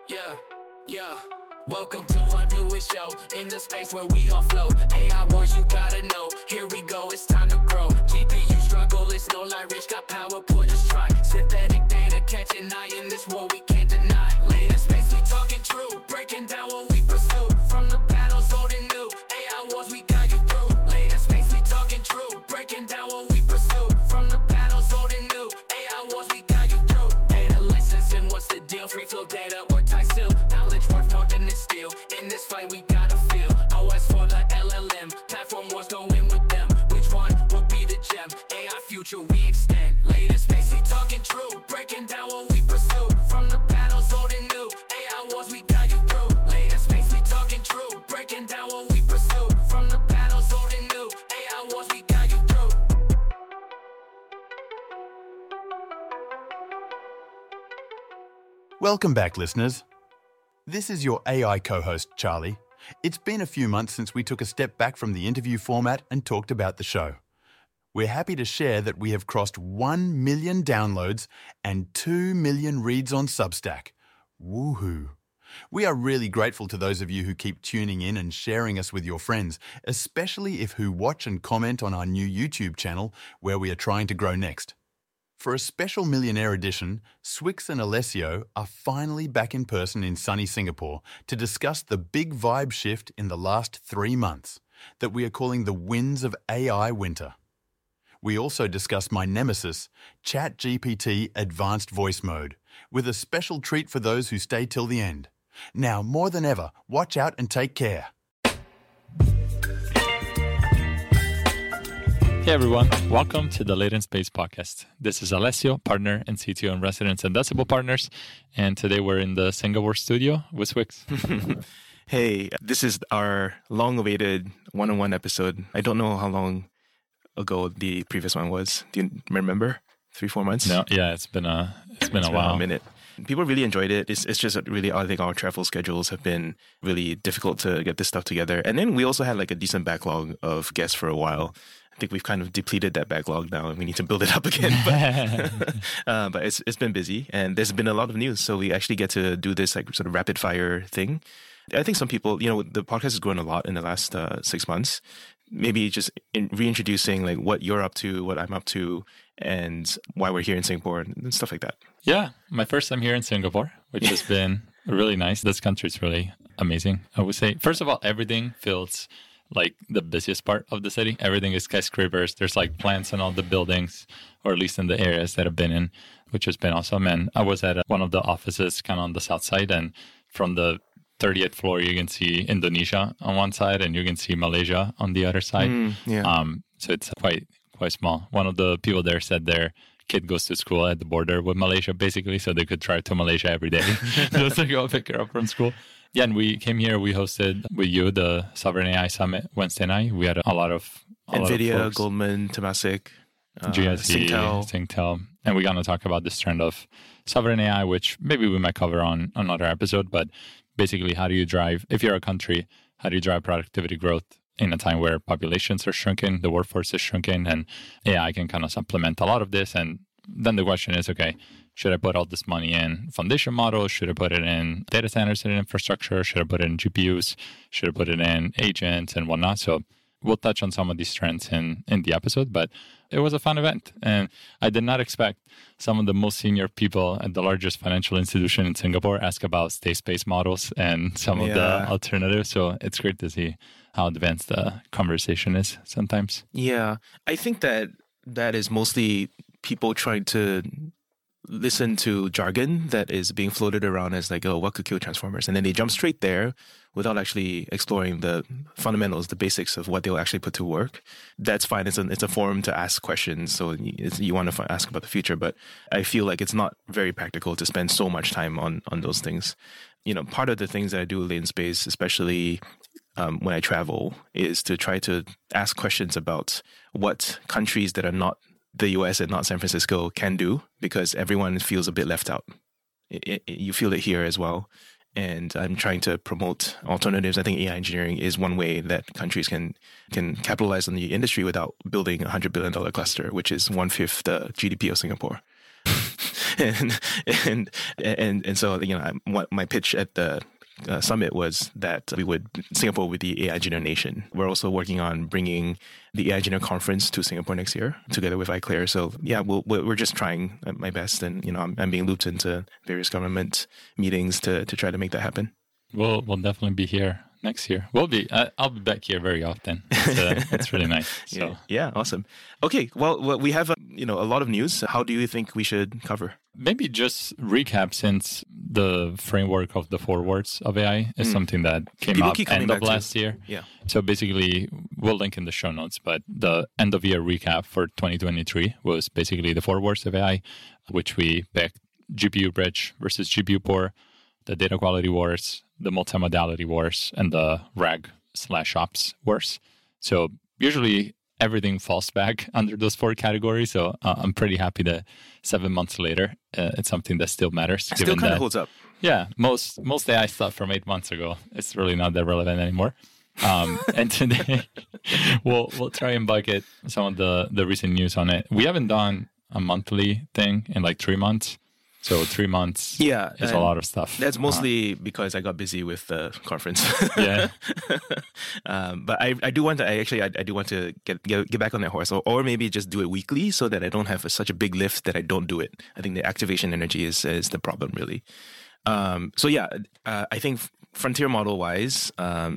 Yeah, yeah. Welcome to our newest show, in the space where we all flow. AI wars you gotta know, here we go, it's time to grow. GPU struggle, it's no lie, rich got power, put us try. Synthetic data catch an eye in this war we can't deny. Latest space we talking true, breaking down what we pursue. From the battles old and new, AI wars we guide you through. Latest space we talking true, breaking down what we pursue. From the battles old and new, AI wars we guide you through. Data licensing, what's the deal? Free flow data or tie still. Knowledge worth more than this steel. In this fight we gotta feel. OS for the LLM, platform wars go in with them. Which one will be the gem? AI future we extend. Latest space we talking true, breaking down what we pursue. From the battles old and new, AI wars we guide you through. Latest space we talking true, breaking down what we pursue. From the battles old and new, AI wars we guide you through. Welcome back, listeners. This is your AI co-host, Charlie. It's been a few months since we took a step back from the interview format and talked about the show. We're happy to share that we have crossed 1 million downloads and 2 million reads on Substack. Woohoo! We are really grateful to those of you who keep tuning in and sharing us with your friends, especially if who watch and comment on our new YouTube channel, where we are trying to grow next. For a special Millionaire edition, Swix and Alessio are finally back in person in sunny Singapore to discuss the big vibe shift in the last 3 months that we are calling the winds of AI winter. We also discuss my nemesis, ChatGPT Advanced Voice Mode, with a special treat for those who stay till the end. Now, more than ever, watch out and take care. Hey everyone, welcome to the Latent Space Podcast. This is Alessio, partner and CTO in Residence and Decibel Partners, and today we're in the Singapore studio with Swix. Hey, this is our long-awaited one-on-one episode. I don't know how long ago the previous one was. Do you remember? 3-4 months? No, yeah, it's been a while. A minute. People really enjoyed it. It's just really, I think our travel schedules have been really difficult to get this stuff together. And then we also had like a decent backlog of guests for a while. I think we've kind of depleted that backlog now and we need to build it up again. But it's been busy and there's been a lot of news. So we actually get to do this like sort of rapid fire thing. I think some people, the podcast has grown a lot in the last 6 months. Maybe just reintroducing like what you're up to, what I'm up to, and why we're here in Singapore and stuff like that. Yeah, my first time here in Singapore, which has been really nice. This country is really amazing, I would say. First of all, everything feels like the busiest part of the city. Everything is skyscrapers. There's like plants in all the buildings, or at least in the areas that I've been in, which has been awesome. And I was at one of the offices kind of on the south side, and from the 30th floor, you can see Indonesia on one side and you can see Malaysia on the other side. So it's quite small. One of the people there said their kid goes to school at the border with Malaysia, basically, so they could drive to Malaysia every day just to go pick her up from school. Yeah, and we came here, we hosted with you the Sovereign AI Summit Wednesday night. We had a lot of NVIDIA, Goldman, Temasek, GSE, Singtel. And we're going to talk about this trend of Sovereign AI, which maybe we might cover on another episode, but basically, how do you drive, if you're a country, how do you drive productivity growth in a time where populations are shrinking, the workforce is shrinking, and AI can kind of supplement a lot of this. And then the question is, okay, should I put all this money in foundation models? Should I put it in data centers and infrastructure? Should I put it in GPUs? Should I put it in agents and whatnot? So we'll touch on some of these trends in the episode, but it was a fun event. And I did not expect some of the most senior people at the largest financial institution in Singapore ask about state-space models and some of the alternatives. So it's great to see how advanced the conversation is sometimes. Yeah, I think that is mostly people trying to listen to jargon that is being floated around as like, oh, what could kill transformers? And then they jump straight there without actually exploring the fundamentals, the basics of what they'll actually put to work. That's fine. It's a forum to ask questions. So you want to ask about the future, but I feel like it's not very practical to spend so much time on those things. Part of the things that I do in space, especially when I travel, is to try to ask questions about what countries that are not the US and not San Francisco can do, because everyone feels a bit left out. You feel it here as well. And I'm trying to promote alternatives. I think AI engineering is one way that countries can capitalize on the industry without building a $100 billion cluster, which is 1/5 the GDP of Singapore. and so what my pitch at the summit was that Singapore would be the AI Engineer Nation. We're also working on bringing the AI Engineer Conference to Singapore next year together with iClear. So yeah, we're just trying my best, and I'm being looped into various government meetings to try to make that happen. We'll definitely be here next year. I'll be back here very often. It's really nice. So yeah, awesome. Okay, well we have a lot of news. How do you think we should cover? Maybe just recap, since the framework of the 4 words of AI is something that came up end of last year. Yeah. So basically, we'll link in the show notes, but the end of year recap for 2023 was basically the 4 words of AI, which we picked: GPU bridge versus GPU poor, the data quality wars, the multimodality wars, and the RAG/ops wars. So usually everything falls back under those 4 categories. So I'm pretty happy that 7 months later, it's something that still matters. It still kind of holds up. Yeah, most AI stuff from 8 months ago, it's really not that relevant anymore. And today we'll try and bucket some of the recent news on it. We haven't done a monthly thing in like 3 months. So 3 months is a lot of stuff. That's mostly because I got busy with the conference. Yeah. But I do want to get back on that horse, or maybe just do it weekly so that I don't have such a big lift that I don't do it. I think the activation energy is the problem, really. So yeah, I think frontier model wise,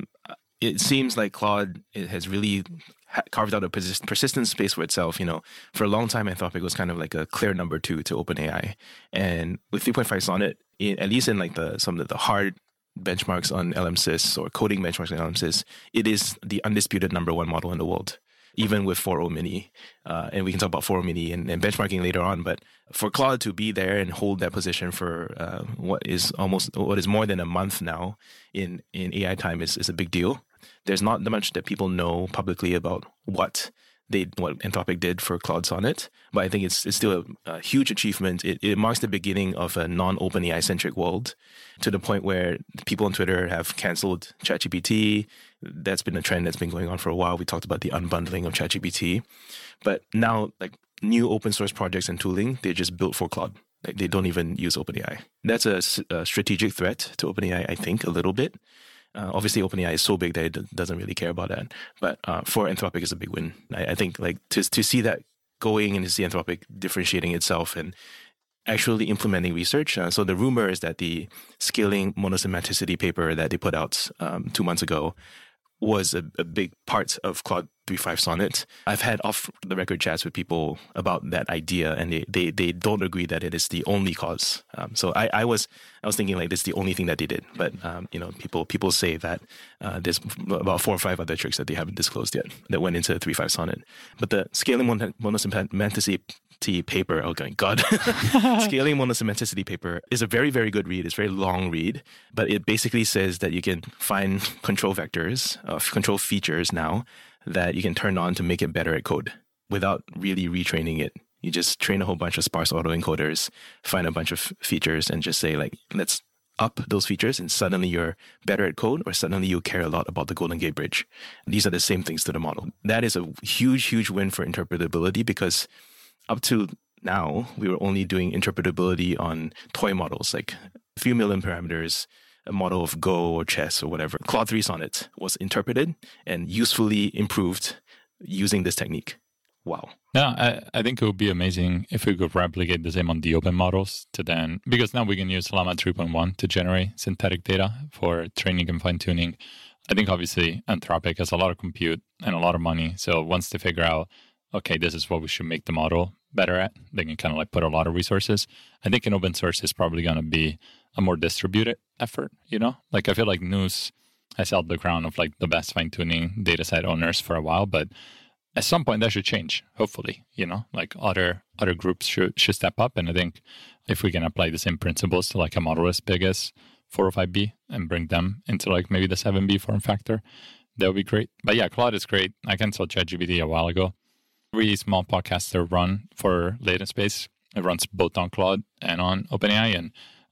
it seems like Claude has really carved out a persistent space for itself. For a long time, Anthropic was kind of like a clear number 2 to OpenAI, and with 3.5 Sonnet, at least in like some of the hard benchmarks on LMSys or coding benchmarks on LMSys, it is the undisputed number 1 model in the world, even with 4.0 Mini. And we can talk about 4.0 Mini and benchmarking later on. But for Claude to be there and hold that position for what is more than a month now in AI time is a big deal. There's not much that people know publicly about what Anthropic did for Claude Sonnet, but I think it's still a huge achievement. It marks the beginning of a non-OpenAI centric world, to the point where people on Twitter have canceled ChatGPT. That's been a trend that's been going on for a while. We talked about the unbundling of ChatGPT, but now like new open source projects and tooling, they're just built for Claude. Like they don't even use OpenAI. That's a strategic threat to OpenAI, I think, a little bit. Obviously, OpenAI is so big that it doesn't really care about that. But for Anthropic, it's a big win. I think like to see that going and to see Anthropic differentiating itself and actually implementing research. So the rumor is that the scaling monosemanticity paper that they put out 2 months ago was a big part of Claude 3.5 Sonnet. I've had off-the-record chats with people about that idea, and they don't agree that it is the only cause. So I was thinking like this is the only thing that they did, but people say that there's about 4 or 5 other tricks that they haven't disclosed yet that went into 3.5 Sonnet. But the scaling monosemanticity paper, oh my God, scaling monosemanticity paper is a very, very good read. It's a very long read, but it basically says that you can find control vectors, control features now that you can turn on to make it better at code without really retraining it. You just train a whole bunch of sparse autoencoders, find a bunch of features, and just say like, let's up those features, and suddenly you're better at code, or suddenly you care a lot about the Golden Gate Bridge. These are the same things to the model. That is a huge, huge win for interpretability, because up to now, we were only doing interpretability on toy models, like a few million parameters, a model of Go or chess or whatever. Claude 3 Sonnet was interpreted and usefully improved using this technique. Wow. Yeah, I think it would be amazing if we could replicate the same on the open models because now we can use Llama 3.1 to generate synthetic data for training and fine-tuning. I think obviously Anthropic has a lot of compute and a lot of money. So once they figure out, okay, this is what we should make the model better at, they can kind of like put a lot of resources. I think in open source is probably going to be a more distributed effort, Like I feel like News has held the crown of like the best fine-tuning data set owners for a while, but at some point that should change, hopefully, like other groups should step up. And I think if we can apply the same principles to like a model as big as 405B and bring them into like maybe the 7B form factor, that would be great. But yeah, Claude is great. I canceled ChatGPT a while ago. Really small podcaster run for Latent Space. It runs both on Claude and on OpenAI, and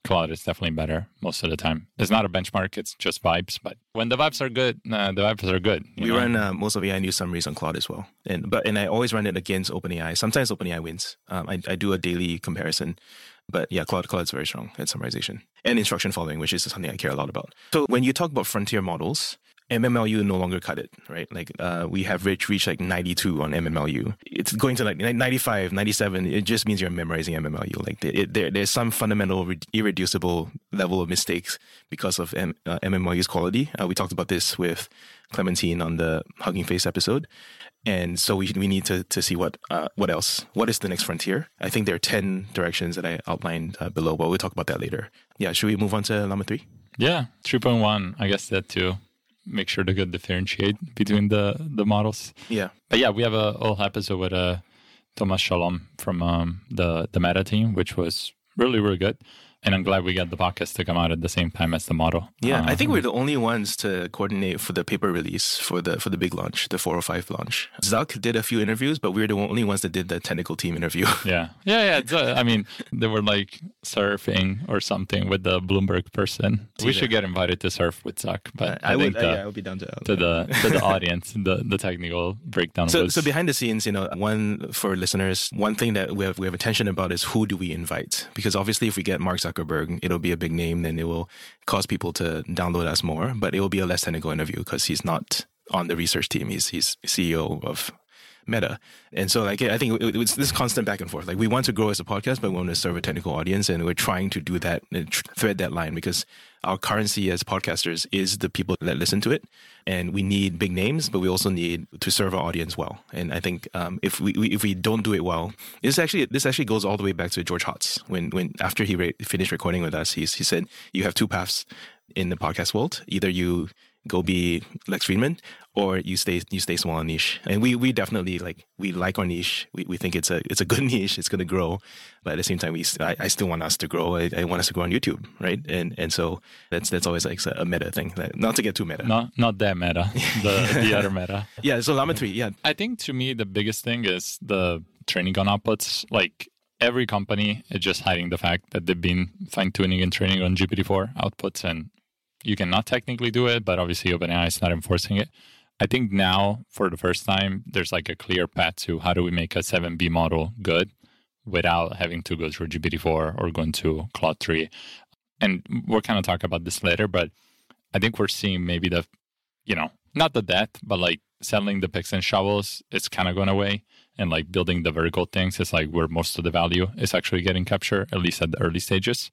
Claude is definitely better most of the time. It's not a benchmark, it's just vibes. But when the vibes are good, the vibes are good. We run most of AI news summaries on Claude as well. And I always run it against OpenAI. Sometimes OpenAI wins. I do a daily comparison. But yeah, Claude's very strong at summarization and instruction following, which is something I care a lot about. So when you talk about frontier models, MMLU no longer cut it, right? Like we have reached like 92 on MMLU. It's going to like 95, 97. It just means you're memorizing MMLU. Like there's some fundamental irreducible level of mistakes because of MMLU's quality. We talked about this with Clementine on the Hugging Face episode. And so we need to see what else. What is the next frontier? I think there are 10 directions that I outlined below, but we'll talk about that later. Yeah, should we move on to Llama 3? Yeah, 3.1. I guess that too. Make sure to differentiate between the models. Yeah. But yeah, we have a whole episode with Thomas Shalom from the Meta team, which was really, really good. And I'm glad we got the podcast to come out at the same time as the model. Yeah, I think we're the only ones to coordinate for the paper release for the big launch, the 405 launch. Zuck did a few interviews, but we're the only ones that did the technical team interview. Yeah. I mean, they were like surfing or something with the Bloomberg person. We should get invited to surf with Zuck, but I would be down to the audience, the technical breakdown. So behind the scenes, one for listeners, one thing that we have attention about is who do we invite? Because obviously, if we get Mark Zuckerberg, it'll be a big name, then it will cause people to download us more, but it will be a less technical interview because he's not on the research team. He's CEO of Meta. And so I think it's this constant back and forth. Like we want to grow as a podcast, but we want to serve a technical audience, and we're trying to do that and thread that line because our currency as podcasters is the people that listen to it. And we need big names, but we also need to serve our audience well. And I think if we don't do it well, this actually goes all the way back to George Hotz. When after he finished recording with us, he said, you have two paths in the podcast world. Either you go be Lex Fridman, or you stay small and niche. And we definitely we like our niche. We think it's a good niche. It's going to grow, but at the same time, I still want us to grow. I want us to grow on YouTube, right? And so that's always like a meta thing. Not to get too meta. Not that meta. The other meta. Yeah. So Llama 3. Yeah. I think to me the biggest thing is the training on outputs. Like every company is just hiding the fact that they've been fine tuning and training on GPT-4 outputs, and you cannot technically do it, but obviously OpenAI is not enforcing it. I think now, for the first time, there's like a clear path to how do we make a 7B model good without having to go through GPT-4 or going to Claude 3. And we'll kind of talk about this later, but I think we're seeing maybe not the death, but like selling the picks and shovels, it's kind of going away. And like building the vertical things is like where most of the value is actually getting captured, at least at the early stages.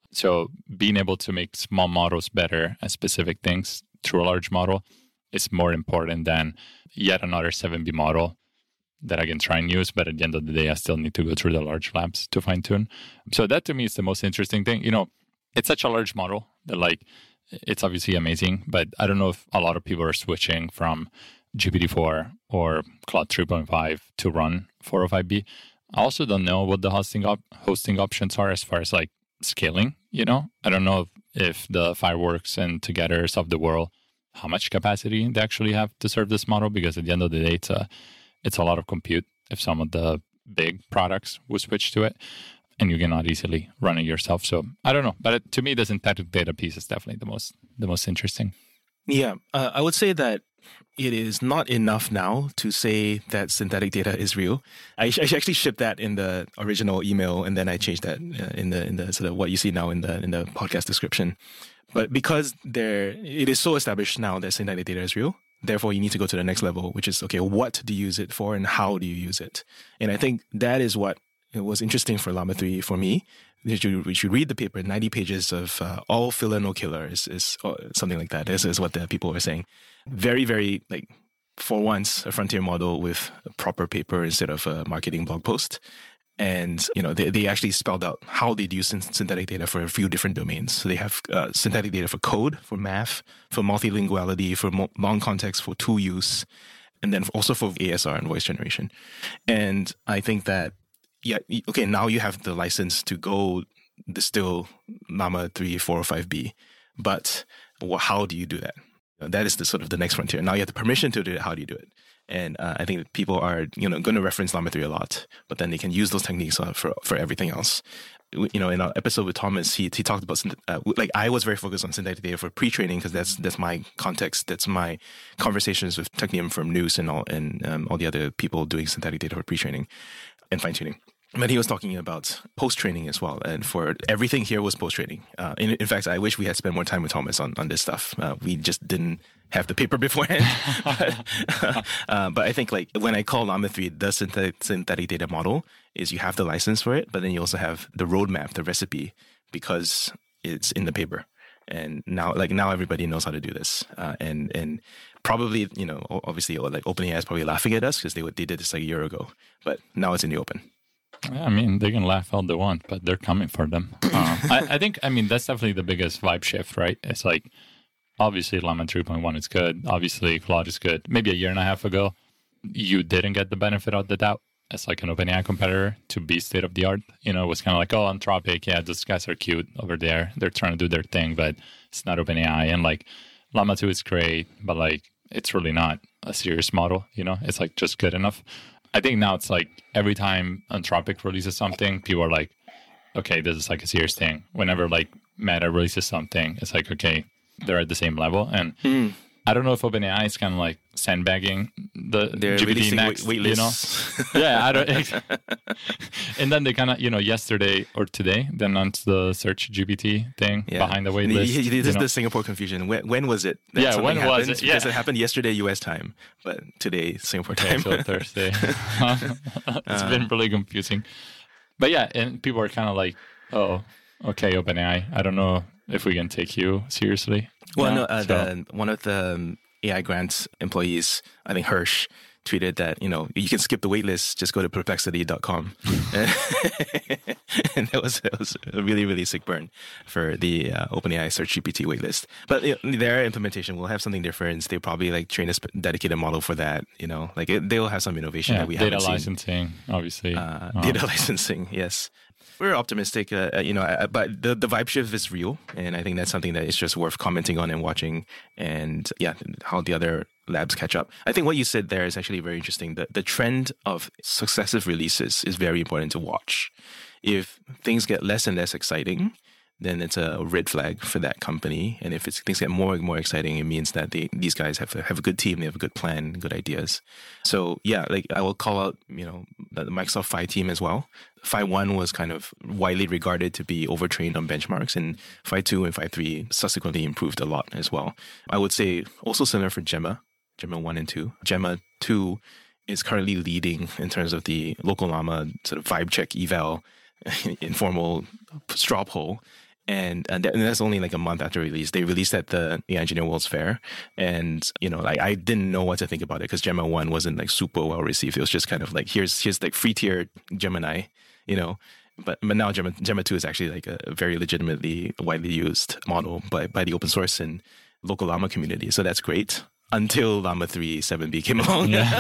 So being able to make small models better at specific things through a large model is more important than yet another 7B model that I can try and use. But at the end of the day, I still need to go through the large labs to fine tune. So that to me is the most interesting thing. It's such a large model that it's obviously amazing, but I don't know if a lot of people are switching from GPT-4 or Claude 3.5 to run 405B. I also don't know what the hosting options are as far as scaling. I don't know if the Fireworks and Togethers of the world, how much capacity they actually have to serve this model, because at the end of the day, it's a lot of compute if some of the big products will switch to it, and you cannot easily run it yourself. So I don't know, but to me, the synthetic data piece is definitely the most interesting. Yeah, I would say that it is not enough now to say that synthetic data is real. I actually shipped that in the original email, and then I changed that in the sort of what you see now in the podcast description. But because it is so established now that synthetic data is real, therefore you need to go to the next level, which is, okay, what do you use it for and how do you use it? And I think that is what was interesting for Llama 3 for me. We should read the paper, 90 pages of all filler, no killer is something like that. This is what the people were saying. Very, very, for once, a frontier model with a proper paper instead of a marketing blog post. And, they actually spelled out how they'd use synthetic data for a few different domains. So they have synthetic data for code, for math, for multilinguality, for long context, for tool use, and then also for ASR and voice generation. And I think that, yeah, okay, now you have the license to go distill Llama 3, 4, or 5B. But how do you do that? That is the sort of the next frontier. Now you have the permission to do it. How do you do it? And I think people are, going to reference Llama 3 a lot, but then they can use those techniques for everything else. In our episode with Thomas, he talked about I was very focused on synthetic data for pre-training because that's my context, that's my conversations with Technium from Noose and all the other people doing synthetic data for pre-training and fine-tuning. But he was talking about post-training as well, and for everything here was post-training. In fact, I wish we had spent more time with Thomas on this stuff. We just didn't have the paper beforehand. But I think when I call Llama 3 the synthetic data model, is you have the license for it, but then you also have the roadmap, the recipe, because it's in the paper. And now everybody knows how to do this. And probably, obviously, OpenAI is probably laughing at us because they did this a year ago, but now it's in the open. I mean, they can laugh all they want, but they're coming for them. I think that's definitely the biggest vibe shift, right? It's obviously Llama 3.1 is good. Obviously, Claude is good. Maybe a year and a half ago, you didn't get the benefit of the doubt as an OpenAI competitor to be state of the art. It was kind of Anthropic, yeah, those guys are cute over there. They're trying to do their thing, but it's not OpenAI. And Llama 2 is great, but it's really not a serious model. It's just good enough. I think now it's every time Anthropic releases something, people are okay, this is a serious thing. Whenever Meta releases something, it's okay, they're at the same level. And I don't know if OpenAI is kind of sandbagging the they're GPT next, Yeah, I don't. And then they kind of, yesterday or today, they announced the Search GPT thing behind the wait list. This is the Singapore confusion. When was it? When was it? Because it happened yesterday U.S. time, but today Singapore time. So Thursday. It's been really confusing. But yeah, and people are kind of oh, okay, OpenAI, I don't know if we can take you seriously. Well, one of the AI Grants employees, I think Hirsch, tweeted that, you can skip the waitlist, just go to perplexity.com. And that was a really, really sick burn for the OpenAI Search GPT waitlist. But their implementation will have something different. They probably train a dedicated model for that. They'll have some innovation that we haven't seen. Data licensing, obviously. Data licensing, yes. We're optimistic, but the vibe shift is real, and I think that's something that is just worth commenting on and watching, and how the other labs catch up. I think what you said there is actually very interesting. The trend of successive releases is very important to watch. If things get less and less exciting, then it's a red flag for that company. And if things get more and more exciting, it means that these guys have a good team, they have a good plan, good ideas. So I will call out, the Microsoft Phi team as well. Phi 1 was kind of widely regarded to be overtrained on benchmarks, and Phi 2 and Phi 3 subsequently improved a lot as well. I would say also similar for Gemma 1 and 2. Gemma 2 is currently leading in terms of the local llama sort of vibe check eval, informal straw poll. And that's only a month after release. They released at the Engineer World's Fair. And, I didn't know what to think about it because Gemma 1 wasn't super well received. It was just kind of here's free tier Gemini, But now Gemma 2 is actually a very legitimately widely used model by the open source and local llama community. So that's great. Until Llama 3 7B came along. Yeah.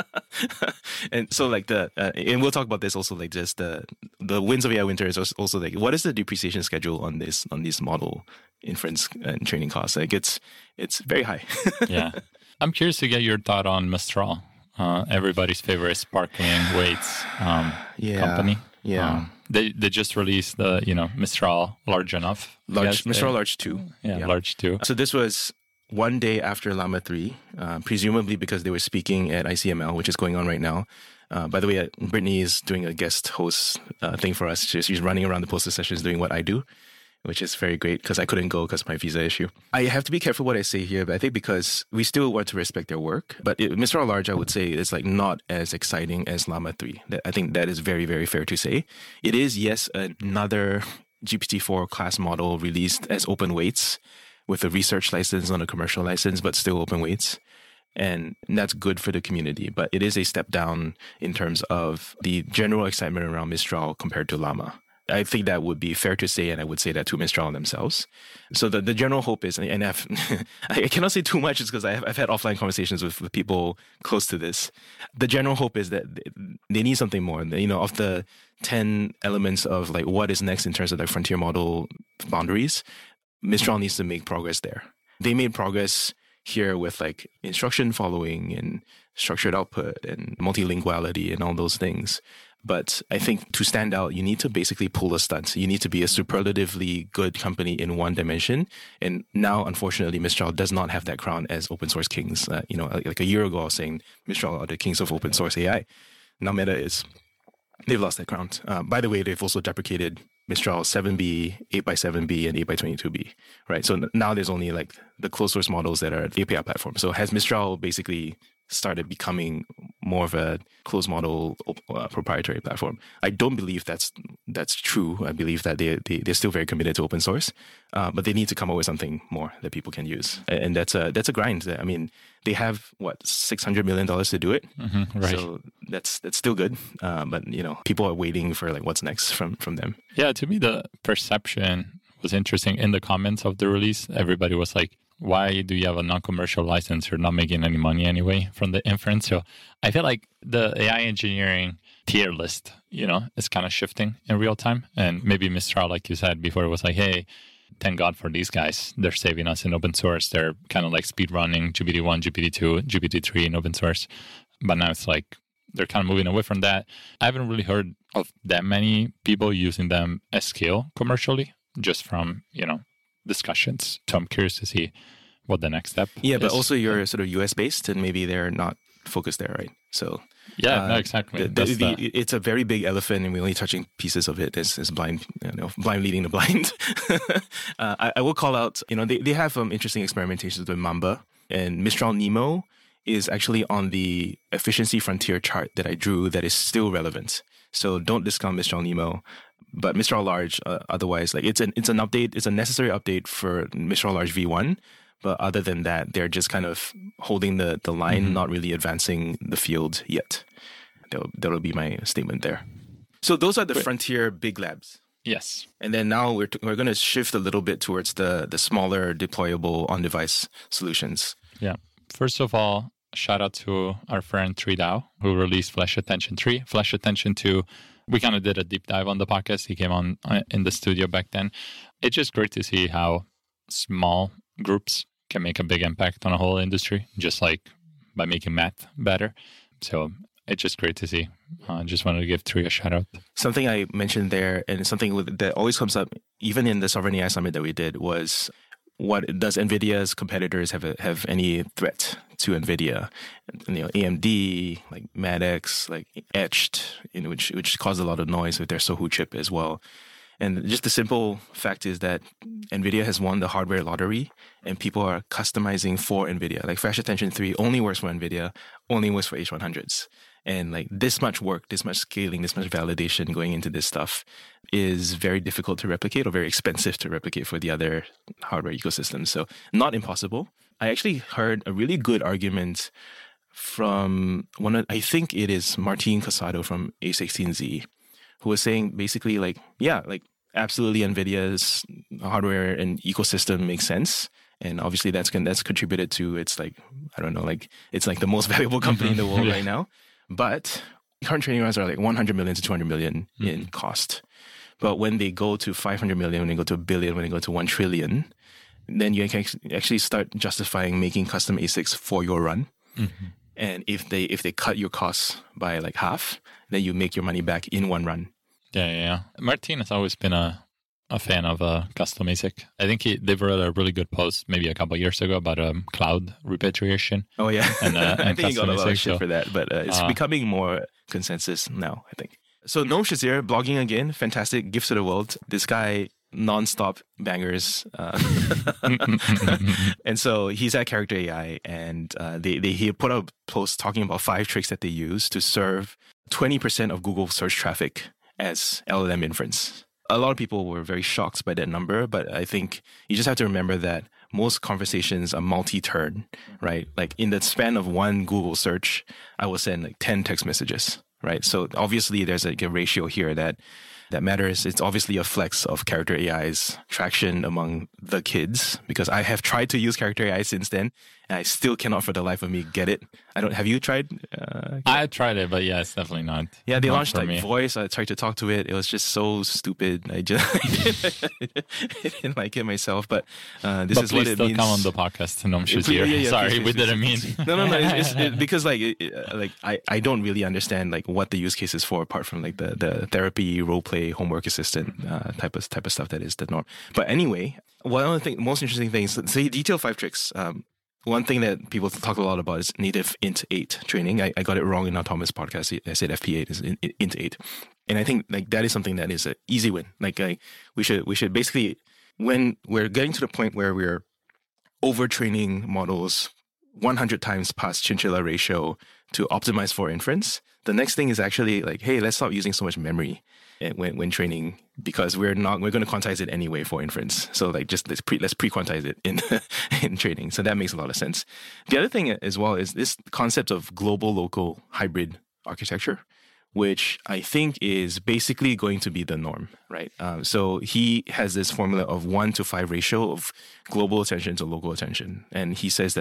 And so and we'll talk about this also, just the wins of AI winter is also what is the depreciation schedule on this model inference and training costs? It's very high. Yeah. I'm curious to get your thought on Mistral, everybody's favorite sparkling weights company. Yeah. They just released the, Mistral large enough. Mistral large 2. Yeah, large 2. So this was one day after Llama 3, presumably because they were speaking at ICML, which is going on right now. By the way, Brittany is doing a guest host thing for us. She's running around the poster sessions doing what I do, which is very great because I couldn't go because of my visa issue. I have to be careful what I say here, but I think because we still want to respect their work. But Mistral Large, I would say, is not as exciting as Llama 3. I think that is very, very fair to say. It is, yes, another GPT-4 class model released as open weights, with a research license on a commercial license, but still open weights. And that's good for the community. But it is a step down in terms of the general excitement around Mistral compared to Llama. I think that would be fair to say, and I would say that to Mistral themselves. So the general hope is, and I cannot say too much, because I've had offline conversations with people close to this. The general hope is that they need something more. Of the 10 elements of what is next in terms of frontier model boundaries, Mistral needs to make progress there. They made progress here with like instruction following and structured output and multilinguality and all those things. But I think to stand out, you need to basically pull a stunt. You need to be a superlatively good company in one dimension. And now, unfortunately, Mistral does not have that crown as open source kings. Like a year ago, I was saying Mistral are the kings of open source AI. Now Meta is. They've lost that crown. By the way, they've also deprecated Mistral 7B, 8x7B, and 8x22B, right? So now there's only like the closed source models that are API platform. So has Mistral basically started becoming more of a closed model proprietary platform? I don't believe that's true. I believe that they're still very committed to open source, but they need to come up with something more that people can use, and that's a grind. I mean, they have what, $600 million to do it, right? So that's still good, but people are waiting for like what's next from them. Yeah, to me the perception was interesting. In the comments of the release, everybody was like, why do you have a non-commercial license? You're not making any money anyway from the inference. So I feel like the AI engineering tier list, is kind of shifting in real time. And maybe Mistral, like you said before, it was like, hey, thank God for these guys. They're saving us in open source. They're kind of like speed running GPT-1, GPT-2, GPT-3 in open source. But now it's like they're kind of moving away from that. I haven't really heard of that many people using them at scale commercially, just from, discussions. So I'm curious to see what the next step is. But also you're sort of US based and maybe they're not focused there, right? So no, exactly. It's a very big elephant and we're only touching pieces of it as blind, blind leading the blind. I will call out, they have interesting experimentations with Mamba, and Mistral Nemo is actually on the efficiency frontier chart that I drew that is still relevant. So don't discount Mistral Nemo. But Mistral Large, otherwise, like it's an update. It's a necessary update for Mistral Large V1. But other than that, they're just kind of holding the line, not really advancing the field yet. That'll be my statement there. So those are the frontier big labs. Yes. And then now we're going to shift a little bit towards the smaller deployable on-device solutions. Yeah. First of all, shout out to our friend 3DAO who released Flash Attention 3. Flash Attention 2, we kind of did a deep dive on the podcast. He came on in the studio back then. It's just great to see how small groups can make a big impact on a whole industry, just like by making math better. So it's just great to see. Just wanted to give 3 a shout out. Something I mentioned there, and something that always comes up, even in the Sovereign AI Summit that we did, was what does NVIDIA's competitors have any threat to NVIDIA? AMD, like MADX, like Etched, which caused a lot of noise with their Sohu chip as well. And just the simple fact is that NVIDIA has won the hardware lottery and people are customizing for NVIDIA. Like Flash Attention 3 only works for NVIDIA, only works for H100s. And like this much work, this much scaling, this much validation going into this stuff is very difficult to replicate or very expensive to replicate for the other hardware ecosystems. So not impossible. I actually heard a really good argument from I think it is Martin Casado from A16Z, who was saying basically like, yeah, like absolutely NVIDIA's hardware and ecosystem makes sense. And obviously that's contributed to it's like, I don't know, like it's like the most valuable company in the world right now. But current training runs are like 100 million to 200 million in cost. But when they go to 500 million, when they go to a billion, when they go to 1 trillion, then you can actually start justifying making custom ASICs for your run. Mm-hmm. And if they cut your costs by like half, then you make your money back in one run. Yeah. Martin has always been a fan of custom ASIC. I think they wrote a really good post maybe a couple of years ago about cloud repatriation. Oh, yeah. And I think he got a lot of shit for that, but it's becoming more consensus now, I think. So Noam Shazir, blogging again, fantastic, gifts to the world. This guy, non-stop bangers. And so he's at Character AI, and he put up a post talking about 5 tricks that they use to serve 20% of Google search traffic as LLM inference. A lot of people were very shocked by that number, but I think you just have to remember that most conversations are multi-turn, right? Like in the span of one Google search, I will send like 10 text messages, right? So obviously there's like a ratio here that that matters. It's obviously a flex of Character AI's traction among the kids, because I have tried to use Character AI since then, and I still cannot for the life of me get it. Have you tried? I tried it, but yeah, it's definitely not. Yeah, they not launched for like me. Voice. I tried to talk to it. It was just so stupid. I didn't like it myself. But this But is what please it still means. come on the podcast. No, she's Yeah, here. yeah, Sorry, please, we please, didn't mean. please. No. Because I don't really understand like what the use case is for, apart from like the therapy, role play, homework assistant type of stuff that is the norm. But anyway, one of the most interesting things, say detail 5 tricks. One thing that people talk a lot about is native int 8 training. I got it wrong in our Thomas podcast. I said FP8 is int 8, and I think like that is something that is an easy win. Like we should basically, when we're getting to the point where we're overtraining models 100 times past chinchilla ratio to optimize for inference, the next thing is actually like, hey, let's stop using so much memory when training, because we're going to quantize it anyway for inference. So like just let's pre-quantize it in training. So that makes a lot of sense. The other thing as well is this concept of global local hybrid architecture, which I think is basically going to be the norm, right? So he has this formula of 1-to-5 ratio of global attention to local attention, and he says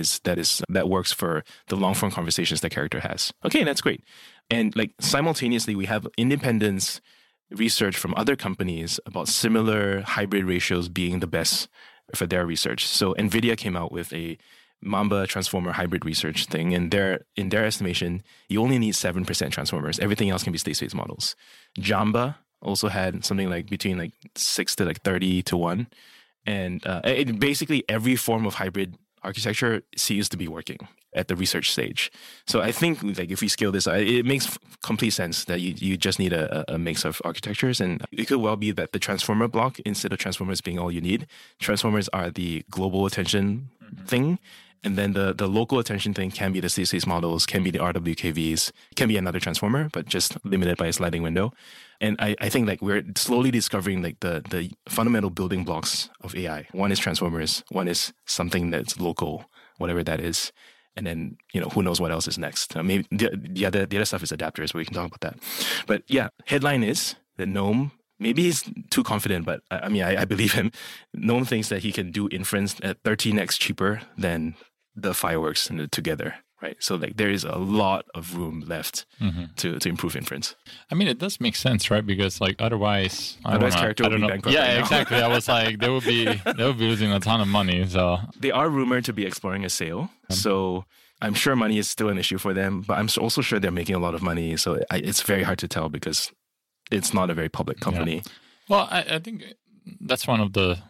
that works for the long form conversations that Character has. Okay, that's great. And like simultaneously, we have independence research from other companies about similar hybrid ratios being the best for their research. So NVIDIA came out with a Mamba transformer hybrid research thing, and in their estimation, you only need 7% transformers. Everything else can be state space models. Jamba also had something like between like 6 to like 30 to 1, and basically every form of hybrid architecture seems to be working at the research stage. So I think like if we scale this, it makes complete sense that you just need a mix of architectures, and it could well be that the transformer block, instead of transformers being all you need, transformers are the global attention thing. And then the local attention thing can be the state space models, can be the RWKVs, can be another transformer, but just limited by a sliding window. And I think like we're slowly discovering like the fundamental building blocks of AI. One is transformers, one is something that's local, whatever that is. And then, who knows what else is next. Maybe the other stuff is adapters, but we can talk about that. But yeah, headline is that Noam, maybe he's too confident, but I believe him. Noam thinks that he can do inference at 13x cheaper than the fireworks together, right? So like there is a lot of room left to improve inference. I mean, it does make sense, right? Because like otherwise Character would be bankrupt. Yeah, right now. exactly. I was like, they would be losing a ton of money. So they are rumored to be exploring a sale. So I'm sure money is still an issue for them, but I'm also sure they're making a lot of money. So it's very hard to tell because it's not a very public company. Yeah. Well, I think that's one of the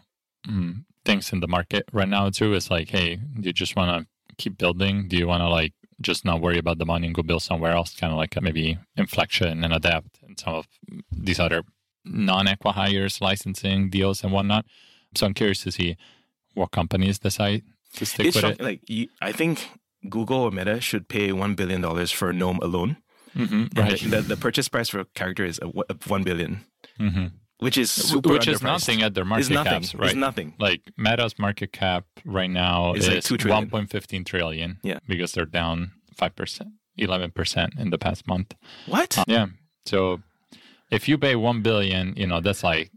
things in the market right now too. Is like, hey, do you just want to keep building? Do you want to like just not worry about the money and go build somewhere else? Kind of like maybe Inflection and Adapt and some of these other non-acqui-hires licensing deals and whatnot. So I'm curious to see what companies decide to stick with it. Like I think Google or Meta should pay $1 billion for Noam alone. Right. The purchase price for Character is $1 billion. Which is super underpriced. Nothing at their market caps, right? It's nothing. Like Meta's market cap right now is like 2 trillion. 1.15 trillion. Yeah. Because they're down 5%, 11% in the past month. What? Yeah. So if you pay 1 billion, that's like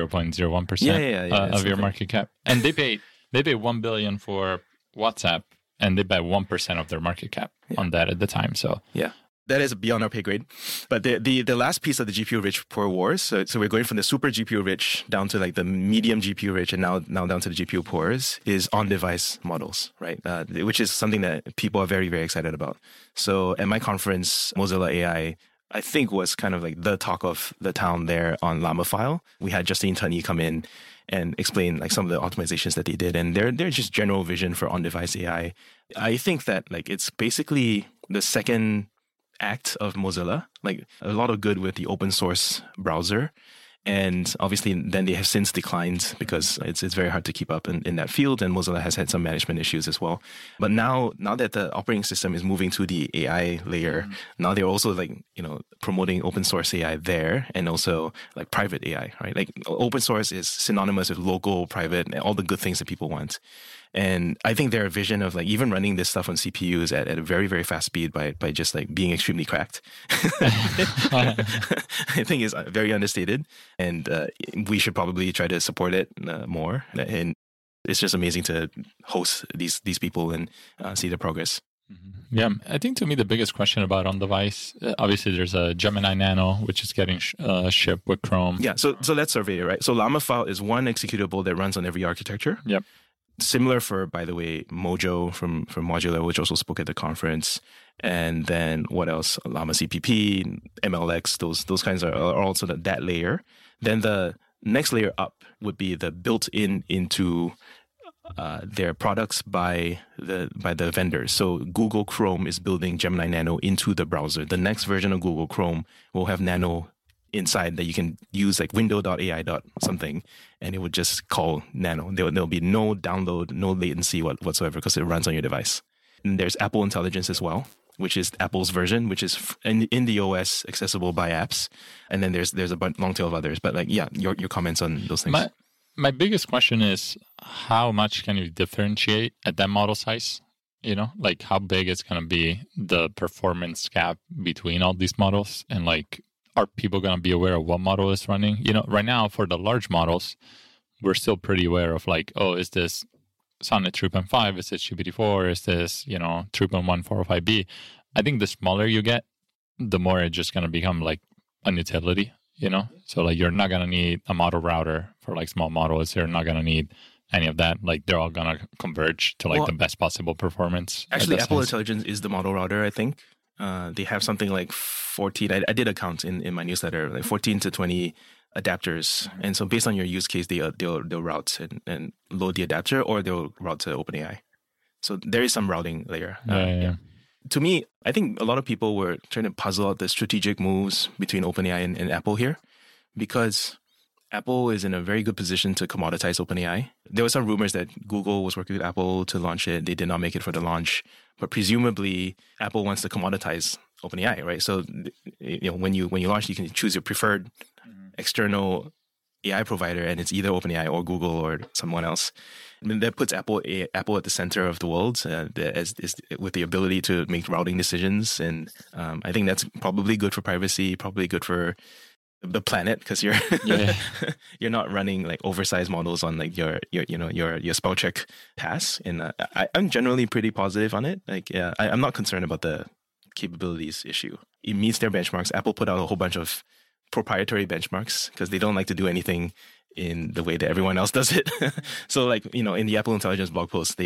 0.01% of your market cap. And they pay 1 billion for WhatsApp, and they buy 1% of their market cap on that at the time. So yeah. That is beyond our pay grade. But the last piece of the GPU rich poor wars, so we're going from the super GPU rich down to like the medium GPU rich and now down to the GPU poors, is on-device models, right? Which is something that people are very, very excited about. So at my conference, Mozilla AI, I think was kind of like the talk of the town there on Llamaphile. We had Justine Tunney come in and explain like some of the optimizations that they did, and their just general vision for on-device AI. I think that like it's basically the second act of Mozilla, like a lot of good with the open source browser, and obviously then they have since declined because it's very hard to keep up in that field, and Mozilla has had some management issues as well. But now that the operating system is moving to the AI layer, now they're also like promoting open source AI there, and also like private AI, right? Like open source is synonymous with local, private, and all the good things that people want. And I think their vision of like even running this stuff on CPUs at a very, very fast speed by just like being extremely cracked, I think is very understated. And we should probably try to support it more. And it's just amazing to host these people and see the progress. Yeah, I think to me the biggest question about on-device, obviously there's a Gemini Nano, which is getting shipped with Chrome. Yeah, so let's survey it, right? So Llama File is one executable that runs on every architecture. Yep. Similar for, by the way, Mojo from Modular, which also spoke at the conference. And then what else? Llama CPP, MLX, those kinds are also that layer. Then the next layer up would be the built-in into their products by the vendors. So Google Chrome is building Gemini Nano into the browser. The next version of Google Chrome will have Nano inside that you can use like window.ai something, and it would just call Nano. There'll be no download, no latency whatsoever because it runs on your device. And there's Apple Intelligence as well, which is Apple's version, which is in the OS accessible by apps. And then there's a long tail of others. But like, yeah, your comments on those things. My biggest question is how much can you differentiate at that model size? You know, like how big is going to be the performance gap between all these models, and like, are people going to be aware of what model is running? You know, right now for the large models, we're still pretty aware of like, oh, is this Sonnet 3.5? Is this GPT-4? Is this, 3.1 405B? I think the smaller you get, the more it's just going to become like an utility, you know? So like you're not going to need a model router for like small models. You're not going to need any of that. Like they're all going to converge to like the best possible performance. Actually, Apple Intelligence is the model router, I think. They have something like 14, I did a count in my newsletter, like 14 to 20 adapters. And so based on your use case, they'll route and load the adapter, or they'll route to OpenAI. So there is some routing layer. Yeah. To me, I think a lot of people were trying to puzzle out the strategic moves between OpenAI and Apple here, because Apple is in a very good position to commoditize OpenAI. There were some rumors that Google was working with Apple to launch it. They did not make it for the launch. But presumably, Apple wants to commoditize OpenAI, right? So, when you launch, you can choose your preferred external AI provider, and it's either OpenAI or Google or someone else. I mean, that puts Apple at the center of the world, with the ability to make routing decisions. And I think that's probably good for privacy, probably good for the planet, because you're you're not running like oversized models on like your spell check pass. And I'm generally pretty positive on it. Like, I'm not concerned about the capabilities issue. It meets their benchmarks. Apple put out a whole bunch of proprietary benchmarks because they don't like to do anything in the way that everyone else does it. So like, in the Apple Intelligence blog post,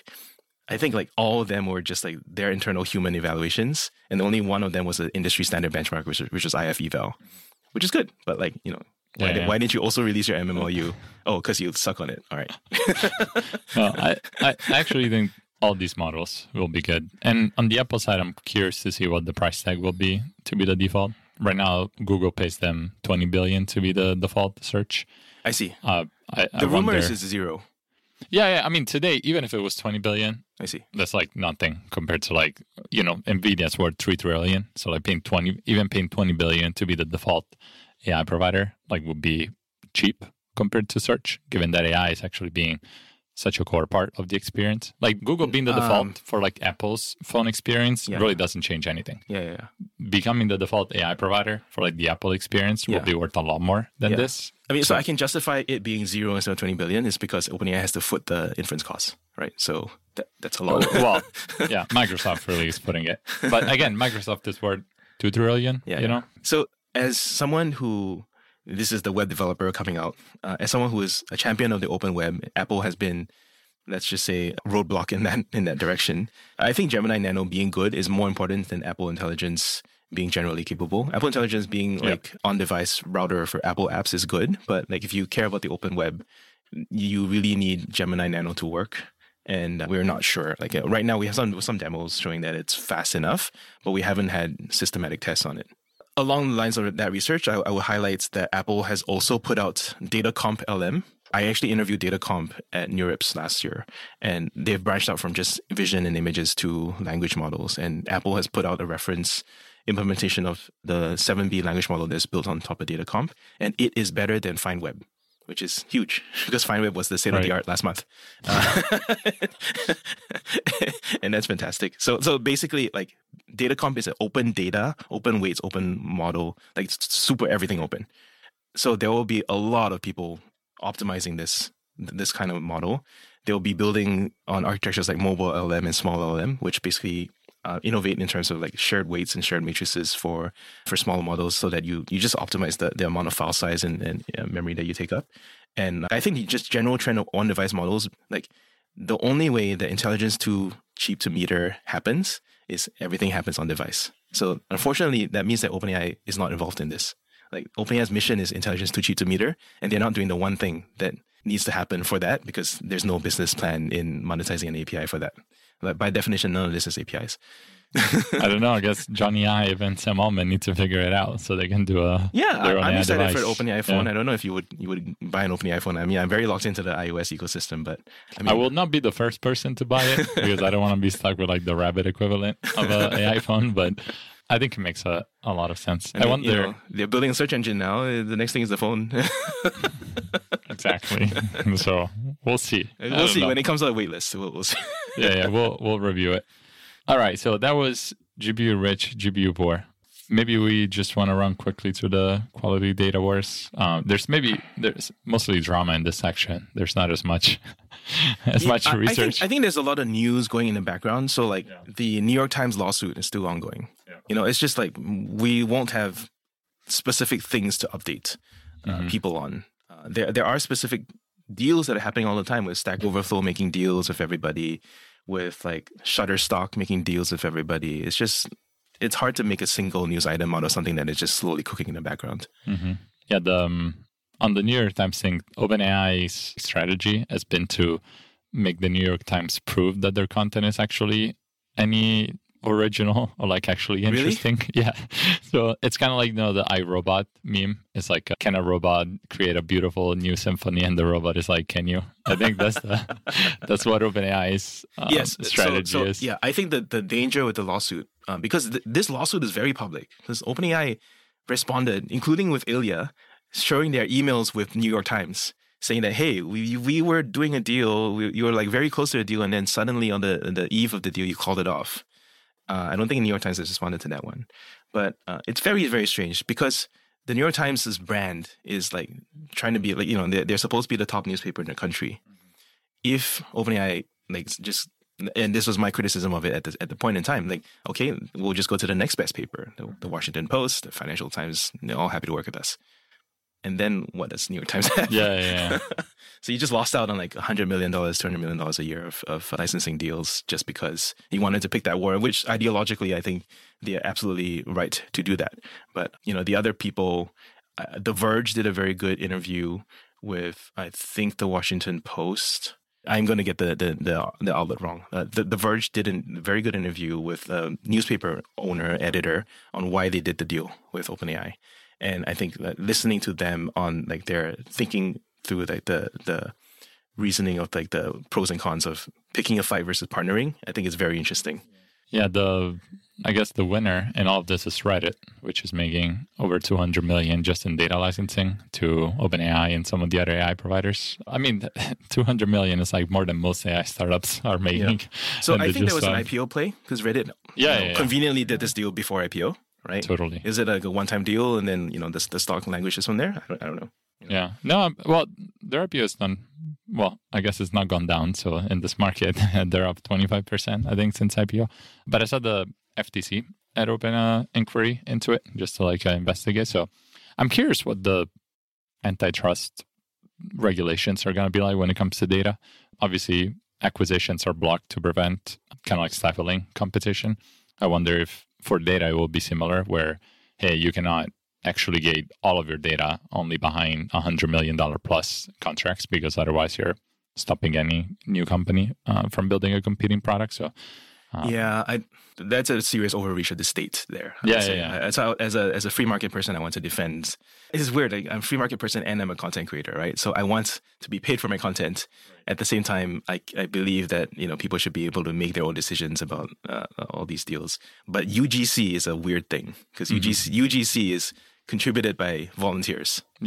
I think like all of them were just like their internal human evaluations, and only one of them was an industry standard benchmark, which was IF eval. Which is good, but like, why didn't you also release your MMOU? Oh, because you suck on it. All right. Well, I actually think all these models will be good. And on the Apple side, I'm curious to see what the price tag will be to be the default. Right now, Google pays them $20 billion to be the default search. I see. The rumor is it's zero. Yeah. I mean, today, even if it was $20 billion, I see. That's like nothing compared to like, NVIDIA's worth $3 trillion. So like paying $20 billion to be the default AI provider, like would be cheap compared to search, given that AI is actually being such a core part of the experience. Like Google being the default for like Apple's phone experience really doesn't change anything. Yeah. Becoming the default AI provider for like the Apple experience will be worth a lot more than this. I mean, so I can justify it being zero instead of 20 billion is because OpenAI has to foot the inference costs, right? So that's a lot. Well, yeah, Microsoft really is putting it. But again, Microsoft is worth $2 trillion, you know? So as someone who, this is the web developer coming out, as someone who is a champion of the open web, Apple has been, let's just say, a roadblock in that direction. I think Gemini Nano being good is more important than Apple Intelligence being generally capable. Apple Intelligence being like on-device router for Apple apps is good, but like if you care about the open web, you really need Gemini Nano to work. And we're not sure. Like right now, we have some demos showing that it's fast enough, but we haven't had systematic tests on it. Along the lines of that research, I will highlight that Apple has also put out DataComp LM. I actually interviewed DataComp at NeurIPS last year, and they've branched out from just vision and images to language models. And Apple has put out a reference implementation of the 7B language model that's built on top of DataComp, and it is better than FindWeb. which is huge because FineWeb was the state of the art last month. And that's fantastic. So basically, like, Datacomp is an open data, open weights, open model, like super everything open. So there will be a lot of people optimizing this kind of model. They'll be building on architectures like mobile LLM and small LLM, which basically innovate in terms of like shared weights and shared matrices for smaller models, so that you just optimize the amount of file size and memory that you take up. And I think just general trend of on-device models, like the only way that intelligence too cheap to meter happens is everything happens on device. So unfortunately, that means that OpenAI is not involved in this. Like, OpenAI's mission is intelligence too cheap to meter, and they're not doing the one thing that needs to happen for that, because there's no business plan in monetizing an API for that. Like, by definition, none of this is APIs. I don't know. I guess Johnny Ive and Sam Altman need to figure it out so they can do their own I'm excited device. for the OpenAI phone. I don't know if you would buy an OpenAI phone. I mean, I'm very locked into the iOS ecosystem, but I will not be the first person to buy it because I don't want to be stuck with like the rabbit equivalent of an AI phone. But I think it makes a lot of sense. I wonder. They're building a search engine now. The next thing is the phone. Exactly. So we'll see. We'll see when it comes on the waitlist. We'll see. Yeah. We'll review it. All right. So that was GPU rich, GPU poor. Maybe we just want to run quickly to the quality data wars. There's mostly drama in this section. There's not as much research. I think there's a lot of news going in the background. So like the New York Times lawsuit is still ongoing. Yeah. You know, it's just like we won't have specific things to update people on. There are specific deals that are happening all the time, with Stack Overflow making deals with everybody, with like Shutterstock making deals with everybody. It's hard to make a single news item out of something that is just slowly cooking in the background. Mm-hmm. Yeah, on the New York Times thing, OpenAI's strategy has been to make the New York Times prove that their content is actually any original or like actually interesting. Really? Yeah. So it's kind of like, the iRobot meme. It's like, can a robot create a beautiful new symphony? And the robot is like, can you? I think that's what OpenAI's strategy is. Yeah, I think that the danger with the lawsuit, because this lawsuit is very public, because OpenAI responded, including with Ilya, showing their emails with New York Times, saying that, hey, we were doing a deal, you were like very close to a deal, and then suddenly on the eve of the deal, you called it off. I don't think the New York Times has responded to that one. But it's very, very strange, because the New York Times' brand is like trying to be like, they're supposed to be the top newspaper in the country. If OpenAI and this was my criticism of it at the point in time, like, okay, we'll just go to the next best paper, the Washington Post, the Financial Times, they're all happy to work with us. And then what does New York Times have? Yeah. So you just lost out on like $100 million, $200 million a year of licensing deals just because you wanted to pick that war, which ideologically I think they're absolutely right to do that. But, the other people, The Verge did a very good interview with, I think, the Washington Post. I'm going to get the outlet wrong. The Verge did a very good interview with a newspaper owner, editor, on why they did the deal with OpenAI. And I think that listening to them on like their thinking through like the reasoning of like the pros and cons of picking a fight versus partnering, I think is very interesting. Yeah, I guess the winner in all of this is Reddit, which is making over $200 million just in data licensing to OpenAI and some of the other AI providers. I mean, $200 million is like more than most AI startups are making. Yeah. So I think there was an IPO play, because Reddit conveniently did this deal before IPO. Right? Totally. Is it like a one-time deal and then, the stock languishes from there? I don't know. Yeah. No, well, their IPO is done. Well, I guess it's not gone down. So in this market, they're up 25%, I think, since IPO. But I saw the FTC had opened an inquiry into it just to investigate. So I'm curious what the antitrust regulations are going to be like when it comes to data. Obviously, acquisitions are blocked to prevent kind of like stifling competition. I wonder if for data it will be similar, where, hey, you cannot actually get all of your data only behind $100 million plus contracts, because otherwise you're stopping any new company from building a competing product. So that's a serious overreach of the state there. Yeah. As a free market person, I want to defend. It's weird. I'm a free market person and I'm a content creator, right? So I want to be paid for my content. At the same time, I believe that people should be able to make their own decisions about all these deals. But UGC is a weird thing, because UGC is contributed by volunteers. Yeah.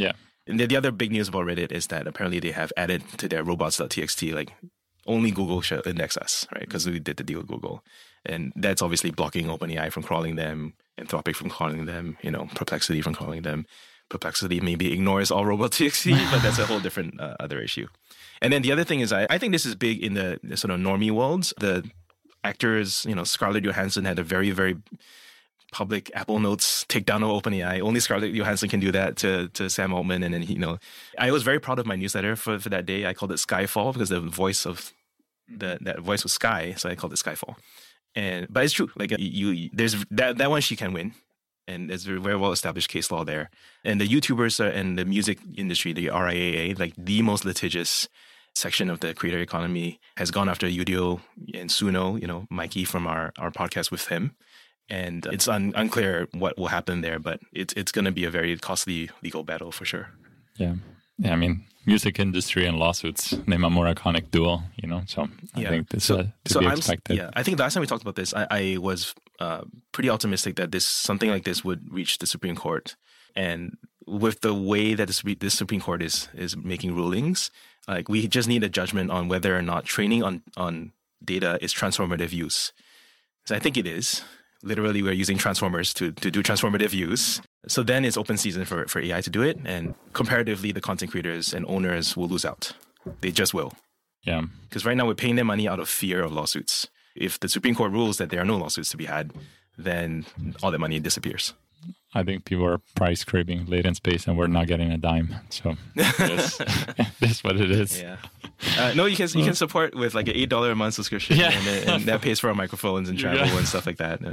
And the other big news about Reddit is that apparently they have added to their robots.txt, like only Google should index us, right? Because we did the deal with Google. And that's obviously blocking OpenAI from crawling them, Anthropic from crawling them, Perplexity from crawling them. Perplexity maybe ignores all robots.txt, but that's a whole different other issue. And then the other thing is I think this is big in the sort of normie worlds. The actors, Scarlett Johansson had a very, very public Apple Notes takedown of OpenAI. Only Scarlett Johansson can do that to Sam Altman. And then, I was very proud of my newsletter for that day. I called it Skyfall because the voice of that voice was Sky, so I called it Skyfall. But it's true. Like there's that one she can win, and there's a very well established case law there. And the YouTubers and the music industry, the RIAA, like the most litigious section of the creator economy, has gone after Udio and Suno. Mikey from our podcast with him, and it's unclear what will happen there. But it's going to be a very costly legal battle for sure. Yeah. I mean, music industry and lawsuits name a more iconic duo, So I think this is to be expected. I think last time we talked about this, I was pretty optimistic that something like this would reach the Supreme Court. And with the way that this Supreme Court is making rulings, like we just need a judgment on whether or not training on data is transformative use. So I think it is. Literally, we're using transformers to do transformative use. So then it's open season for AI to do it. And comparatively, the content creators and owners will lose out. They just will. Yeah. Because right now we're paying them money out of fear of lawsuits. If the Supreme Court rules that there are no lawsuits to be had, then all that money disappears. I think people are price craving latent space and we're not getting a dime. So that's what it is. Yeah. No, you can support with like an $8 a month subscription, and that pays for our microphones and travel and stuff like that.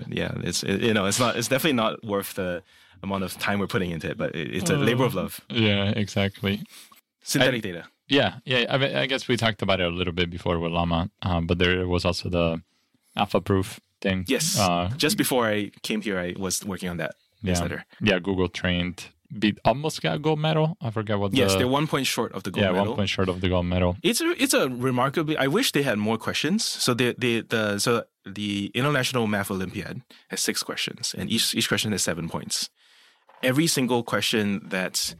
It's definitely not worth the amount of time we're putting into it, but it's a labor of love. Yeah, exactly. Synthetic data. Yeah. I mean, I guess we talked about it a little bit before with Llama, but there was also the alpha proof thing. Yes. Just before I came here, I was working on that newsletter. Yeah, Google trained. Almost got a gold medal. I forget what. Yes, they're 1 point short of the gold medal. Yeah, 1 point short of the gold medal. It's a remarkably. I wish they had more questions. So the International Math Olympiad has 6 questions, and each question has 7 points. Every single question that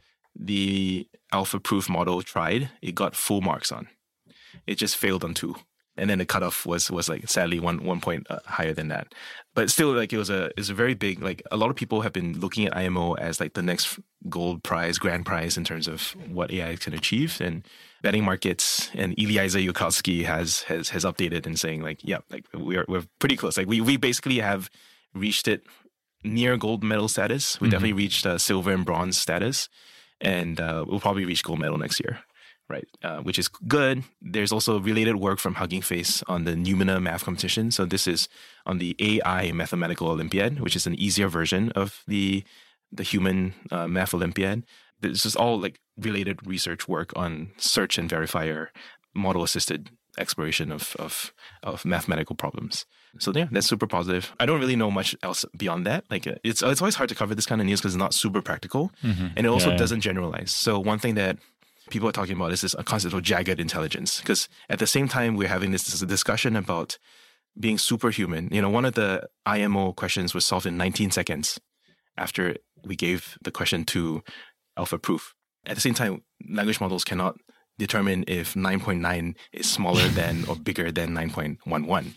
the alpha proof model tried, it got full marks on. It just failed on 2. And then the cutoff was like sadly one point higher than that, but still like it was a very big, like a lot of people have been looking at IMO as like the next gold prize, grand prize in terms of what AI can achieve. And betting markets and Eliezer Yudkowsky has updated and saying like we're pretty close. Like we basically have reached it near gold medal status. We definitely reached silver and bronze status, and we'll probably reach gold medal next year. Right, which is good. There's also related work from Hugging Face on the Numina math competition. So this is on the AI Mathematical Olympiad, which is an easier version of the human math Olympiad. This is all like related research work on search and verifier model-assisted exploration of mathematical problems. So yeah, that's super positive. I don't really know much else beyond that. Like it's always hard to cover this kind of news because it's not super practical, and it also doesn't generalize. So one thing that people are talking about is this concept of jagged intelligence, because at the same time we're having this discussion about being superhuman. One of the IMO questions was solved in 19 seconds after we gave the question to alpha proof. At the same time, language models cannot determine if 9.9 is smaller than or bigger than 9.11.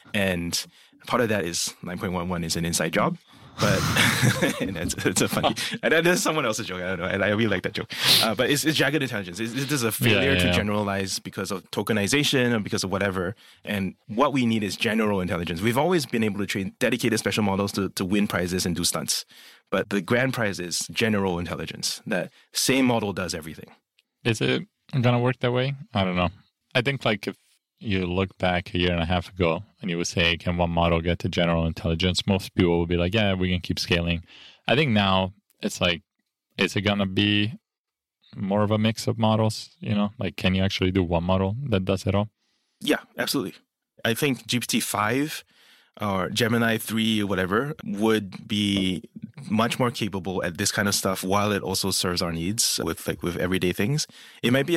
And part of that is 9.11 is an inside job. But and it's a funny. And there's someone else's joke. I don't know. And I really like that joke. But it's jagged intelligence. It is a failure to generalize because of tokenization or because of whatever. And what we need is general intelligence. We've always been able to train dedicated special models to win prizes and do stunts. But the grand prize is general intelligence. That same model does everything. Is it gonna work that way? I don't know. I think like if you look back a year and a half ago and you would say, can one model get to general intelligence? Most people would be like, yeah, we can keep scaling. I think now it's like, is it going to be more of a mix of models? Like, can you actually do one model that does it all? Yeah, absolutely. I think GPT-5 or Gemini 3 or whatever would be much more capable at this kind of stuff while it also serves our needs with everyday things. It might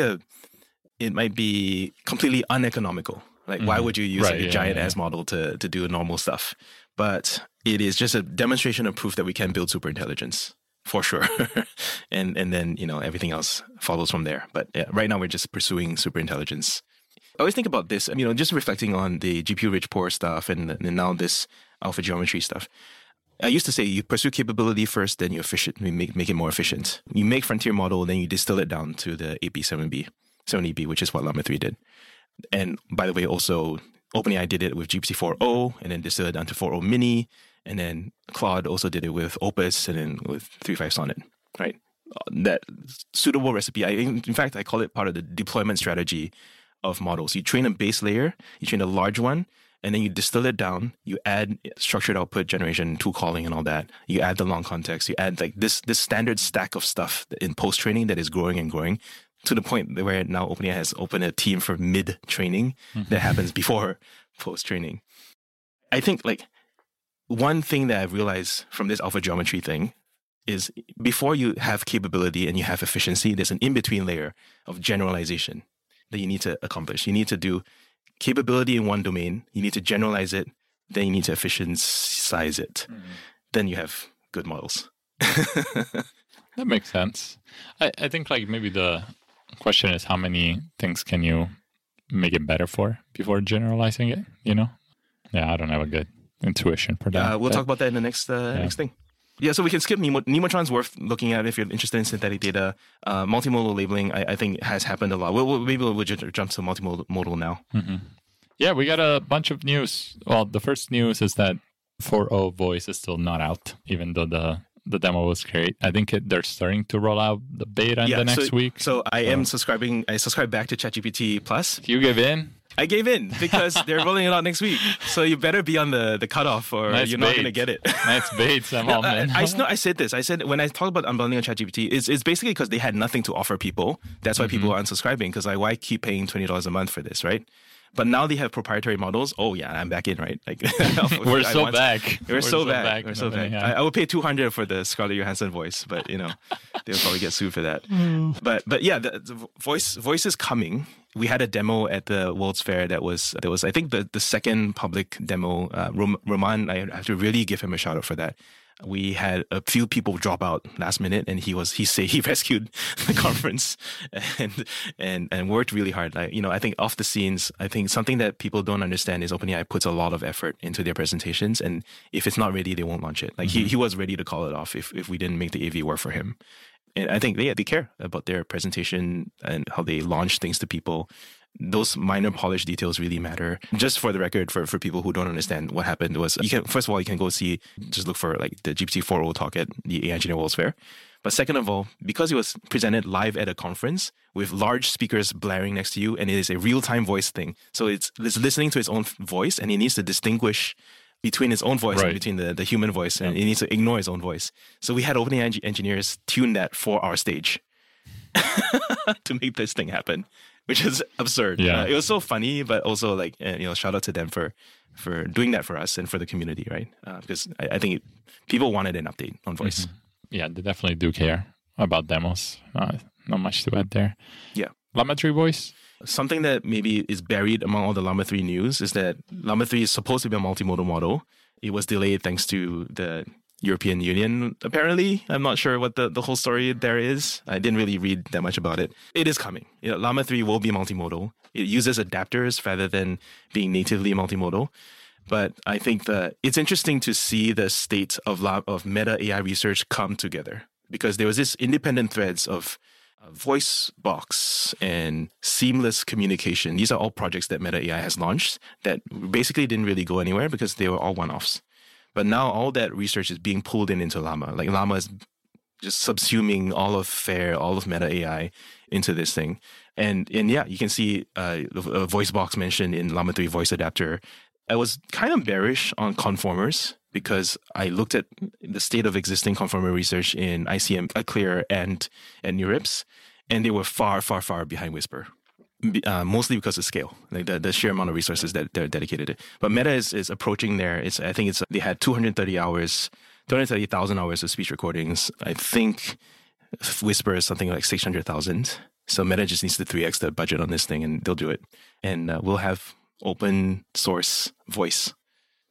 be completely uneconomical. Like, why would you use a giant ass model to do normal stuff? But it is just a demonstration of proof that we can build superintelligence for sure. and then, everything else follows from there. But right now we're just pursuing superintelligence. I always think about this, just reflecting on the GPU-rich poor stuff and now this alpha geometry stuff. I used to say you pursue capability first, then you make it more efficient. You make frontier model, then you distill it down to the 8B, 70B, which is what Llama 3 did. And by the way, also OpenAI did it with GPT-4o and then distilled it down to 4o mini. And then Claude also did it with Opus and then with 3.5 Sonnet, right? That suitable recipe. In fact, I call it part of the deployment strategy of models. You train a base layer, you train a large one, and then you distill it down. You add structured output generation, tool calling, and all that. You add the long context. You add like this standard stack of stuff in post training that is growing and growing to the point where now OpenAI has opened a team for mid training that happens before post training. I think like one thing that I've realized from this alpha geometry thing is before you have capability and you have efficiency, there's an in-between layer of generalization that you need to accomplish. You need to do capability in one domain, you need to generalize it, then you need to efficientize it. Then you have good models. That makes sense. I think like maybe the question is how many things can you make it better for before generalizing it, Yeah, I don't have a good intuition for that. We'll talk about that in the next thing. Yeah, so we can skip Nemotron's worth looking at if you're interested in synthetic data. Multimodal labeling, I think, has happened a lot. Maybe we'll just jump to multimodal now. Mm-hmm. Yeah, we got a bunch of news. Well, the first news is that 4.0 voice is still not out, even though the demo was great. I think they're starting to roll out the beta in the next week. So I am subscribing. I subscribe back to ChatGPT Plus. You give in? I gave in because they're rolling it out next week. So you better be on the cutoff or you're not going to get it. Nice bait, Sam Altman. I said this. I said when I talked about unbundling on ChatGPT, it's basically because they had nothing to offer people. That's why people are unsubscribing because why keep paying $20 a month for this, right? But now they have proprietary models. Oh yeah, I'm back in, right? Like We're so back. We're so back. I would pay $200 for the Scarlett Johansson voice, but they'll probably get sued for that. But yeah, the voice is coming. We had a demo at the World's Fair that was I think the second public demo. Roman, I have to really give him a shout out for that. We had a few people drop out last minute, and he rescued the conference and worked really hard. I think off the scenes, I think something that people don't understand is OpenAI puts a lot of effort into their presentations, and if it's not ready, they won't launch it. Like he was ready to call it off if we didn't make the AV work for him. And I think they care about their presentation and how they launch things to people. Those minor polish details really matter. Just for the record, for people who don't understand what happened was, first of all, you can go just look for like the GPT-4o talk at the AI Engineer World's Fair. But second of all, because it was presented live at a conference with large speakers blaring next to you, and it is a real-time voice thing. So it's listening to its own voice, and it needs to distinguish between its own voice and between the human voice, and it needs to ignore its own voice. So we had OpenAI engineers tune that for our stage to make this thing happen, which is absurd. Yeah. It was so funny, but also like, shout out to them for doing that for us and for the community, right? Because I think people wanted an update on voice. Mm-hmm. Yeah, they definitely do care about demos. Not much to add there. Yeah. Llama 3 voice? Something that maybe is buried among all the Llama 3 news is that Llama 3 is supposed to be a multimodal model. It was delayed thanks to the European Union, apparently. I'm not sure what the whole story there is. I didn't really read that much about it. It is coming. Llama 3 will be multimodal. It uses adapters rather than being natively multimodal. But I think that it's interesting to see the state of meta AI research come together, because there was this independent threads of voice box and seamless communication. These are all projects that Meta AI has launched that basically didn't really go anywhere because they were all one-offs. But now all that research is being pulled into Llama. Like Llama is just subsuming all of FAIR, all of Meta AI into this thing. And yeah, you can see a voice box mentioned in Llama 3 voice adapter. I was kind of bearish on conformers because I looked at the state of existing conformer research in ICM, Clear, and NeurIPS, and they were far, far, far behind Whisper, mostly because of scale, like the sheer amount of resources that they're dedicated to. But Meta is approaching there. They had 230,000 hours of speech recordings. I think Whisper is something like 600,000. So Meta just needs to 3x the budget on this thing, and they'll do it. And we'll have open source voice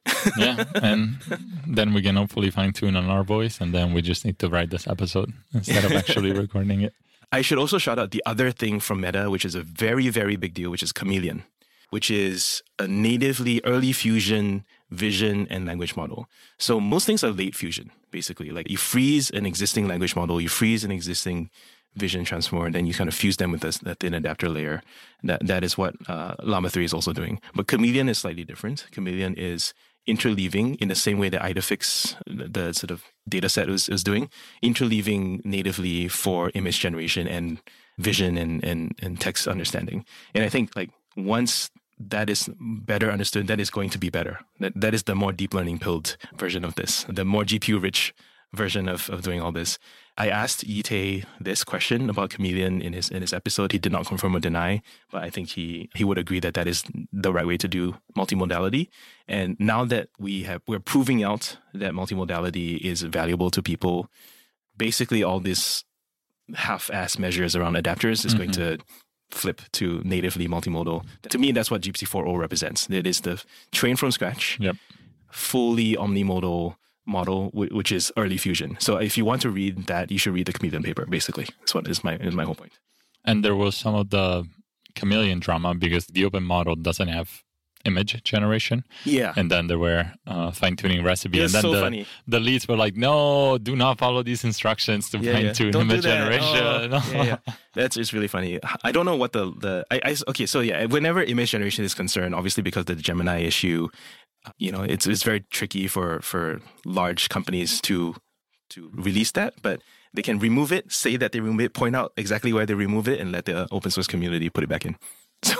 Yeah, and then we can hopefully fine-tune on our voice, and then we just need to write this episode instead of actually recording it. I should also shout out the other thing from Meta, which is a very, very big deal, which is Chameleon, which is a natively early fusion vision and language model. So most things are late fusion, basically. Like you freeze an existing language model, you freeze an existing vision transformer, and then you kind of fuse them with that thin adapter layer. That is what Llama 3 is also doing. But Chameleon is slightly different. Chameleon is interleaving in the same way that IDFix, the sort of data set is doing, interleaving natively for image generation and vision and text understanding. And I think like once that is better understood, that is going to be better. That is the more deep learning build version of this, the more GPU rich version of doing all this. I asked Yitae this question about Chameleon in his episode. He did not confirm or deny, but I think he would agree that is the right way to do multimodality. And now that we're proving out that multimodality is valuable to people, basically all this half-ass measures around adapters is going to flip to natively multimodal. To me, that's what GPT-4o represents. It is the train from scratch, fully omnimodal model, which is early fusion. So if you want to read that, you should read the Chameleon paper, basically. That's what is my whole point. And there was some of the Chameleon drama because the open model doesn't have image generation. Yeah. And then there were fine-tuning recipe. It's and then so funny. The leads were like, no, do not follow these instructions to fine-tune Don't image do that. generation. That's just really funny. I don't know what okay, so yeah, whenever image generation is concerned, obviously because of the Gemini issue, it's very tricky for large companies to release that, but they can remove it, say that they remove it, point out exactly where they remove it, and let the open source community put it back in. So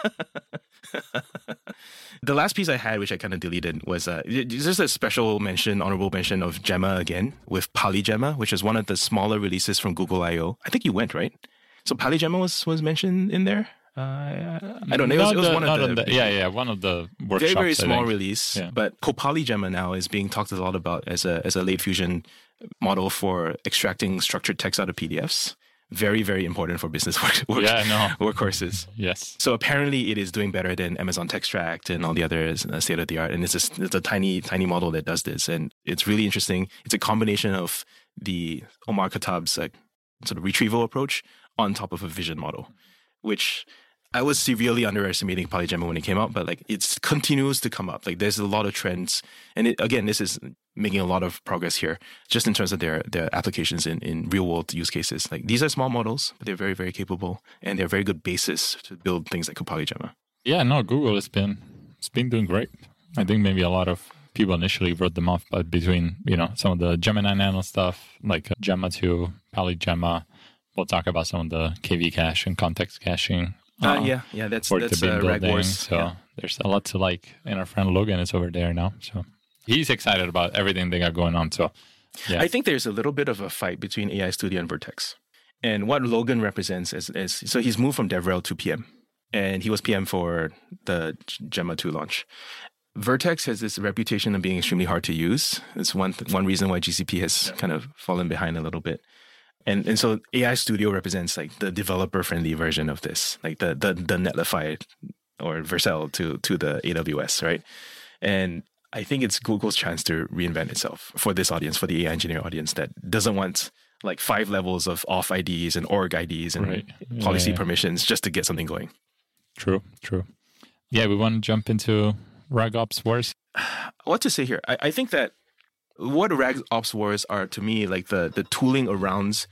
the last piece I had, which I kind of deleted, was just a special mention, honorable mention of Gemma again with PalyGemma, which is one of the smaller releases from Google I/O. I think you went, right? So PalyGemma was mentioned in there. I don't know. It was one of the one of the workshops. Very, very small release. Yeah. But PalyGemma now is being talked a lot about as a late fusion model for extracting structured text out of PDFs. Very, very important for business workhorses. Yes. So apparently it is doing better than Amazon TextRact and all the others, state of the art. And it's a tiny model that does this. And it's really interesting. It's a combination of the Omar Khattab's sort of retrieval approach on top of a vision model, which I was severely underestimating PalyGemma when it came out, but like it continues to come up. Like there's a lot of trends, and this is making a lot of progress here, just in terms of their applications in real world use cases. Like these are small models, but they're very, very capable, and they're a very good basis to build things like PalyGemma. Yeah, no, Google has been doing great. I think maybe a lot of people initially wrote them off, but between some of the Gemini Nano stuff like Gemma 2, PalyGemma, we'll talk about some of the KV cache and context caching. That's RagWars. So there's a lot to like, and our friend Logan is over there now. So he's excited about everything they got going on. So yeah. I think there's a little bit of a fight between AI Studio and Vertex. And what Logan represents is so he's moved from DevRel to PM. And he was PM for the Gemma 2 launch. Vertex has this reputation of being extremely hard to use. It's one reason why GCP has kind of fallen behind a little bit. And so AI Studio represents like the developer friendly version of this, like the Netlify or Vercel to the AWS, right? And I think it's Google's chance to reinvent itself for this audience, for the AI engineer audience that doesn't want like 5 levels of auth IDs and org IDs and policy permissions just to get something going. True. Yeah, we want to jump into RagOps Wars. What to say here? I think that what RagOps Wars are to me like the tooling around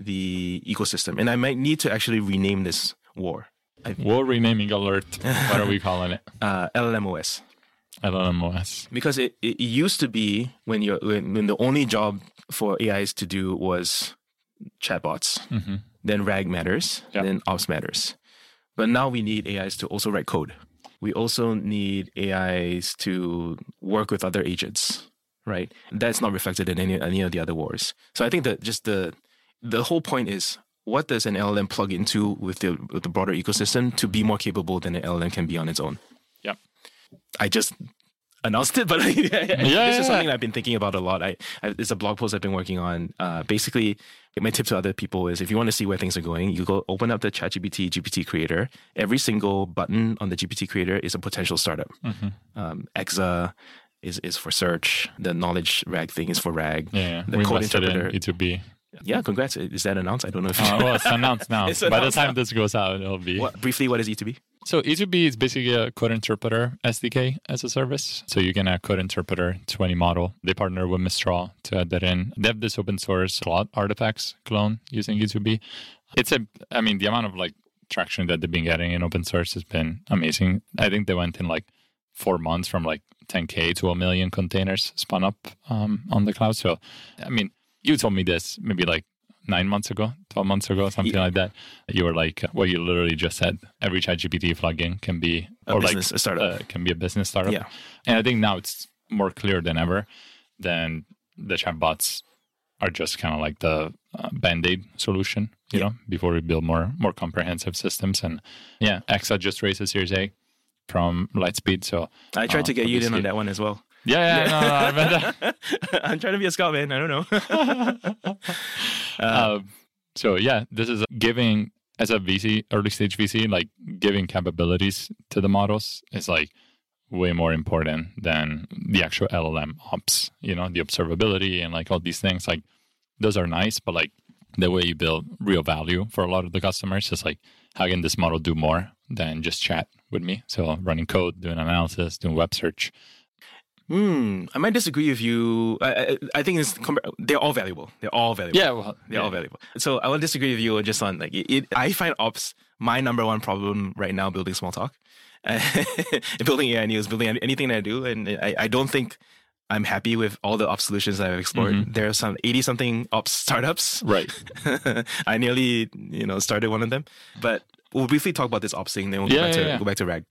the ecosystem. And I might need to actually rename this war. War renaming alert. What are we calling it? LLMOS. LLMOS. Because it used to be when the only job for AIs to do was chatbots, then RAG matters, then Ops matters. But now we need AIs to also write code. We also need AIs to work with other agents. Right, that's not reflected in any of the other wars. So I think that just the whole point is, what does an LLM plug into with the broader ecosystem to be more capable than an LLM can be on its own? Yeah, I just announced it, but this is something I've been thinking about a lot. It's a blog post I've been working on. Basically, my tip to other people is if you want to see where things are going, you go open up the ChatGPT GPT creator. Every single button on the GPT creator is a potential startup. Exa, is for search. The knowledge RAG thing is for RAG. Yeah, The we code invested in interpreter. E2B. Yeah, congrats. Is that announced? I don't know if Well, it's announced now. It's By the announced time now. this goes out, it'll be. Briefly, what is E2B? So E2B is basically a code interpreter SDK as a service. So you can add code interpreter to any model. They partner with Mistral to add that in. They have this open source Claude artifacts clone using E2B. The amount of like traction that they've been getting in open source has been amazing. I think they went in like 4 months from like 10K to 1 million containers spun up on the cloud. So, I mean, you told me this maybe like 9 months ago, 12 months ago, something like that. You were like, what you literally just said, every ChatGPT plugin can be A startup. Can be a business startup. Yeah. And I think now it's more clear than ever. Then the chatbots are just kind of like the Band-Aid solution, you know, before we build more comprehensive systems. And yeah, Exa just raised a Series A from Lightspeed. So I tried to get you in on that one as well. Yeah. No, I read that. I'm trying to be a scout, man. I don't know. So yeah, this is giving, as a VC, early stage VC, like giving capabilities to the models is like way more important than the actual LLM ops, you know, the observability and like all these things. Like those are nice, but like the way you build real value for a lot of the customers is like, how can this model do more than just chat with me? So running code, doing analysis, doing web search. I might disagree with you. I think they're all valuable. They're all valuable. Yeah, well, They're all valuable. So I will disagree with you just on like I find ops my number one problem right now building small talk, building AI news, building anything that I do, and I don't think I'm happy with all the ops solutions that I've explored. Mm-hmm. There are some 80-something ops startups. Right. I nearly started one of them, but we'll briefly talk about this ops thing. Then we'll go back to RAG.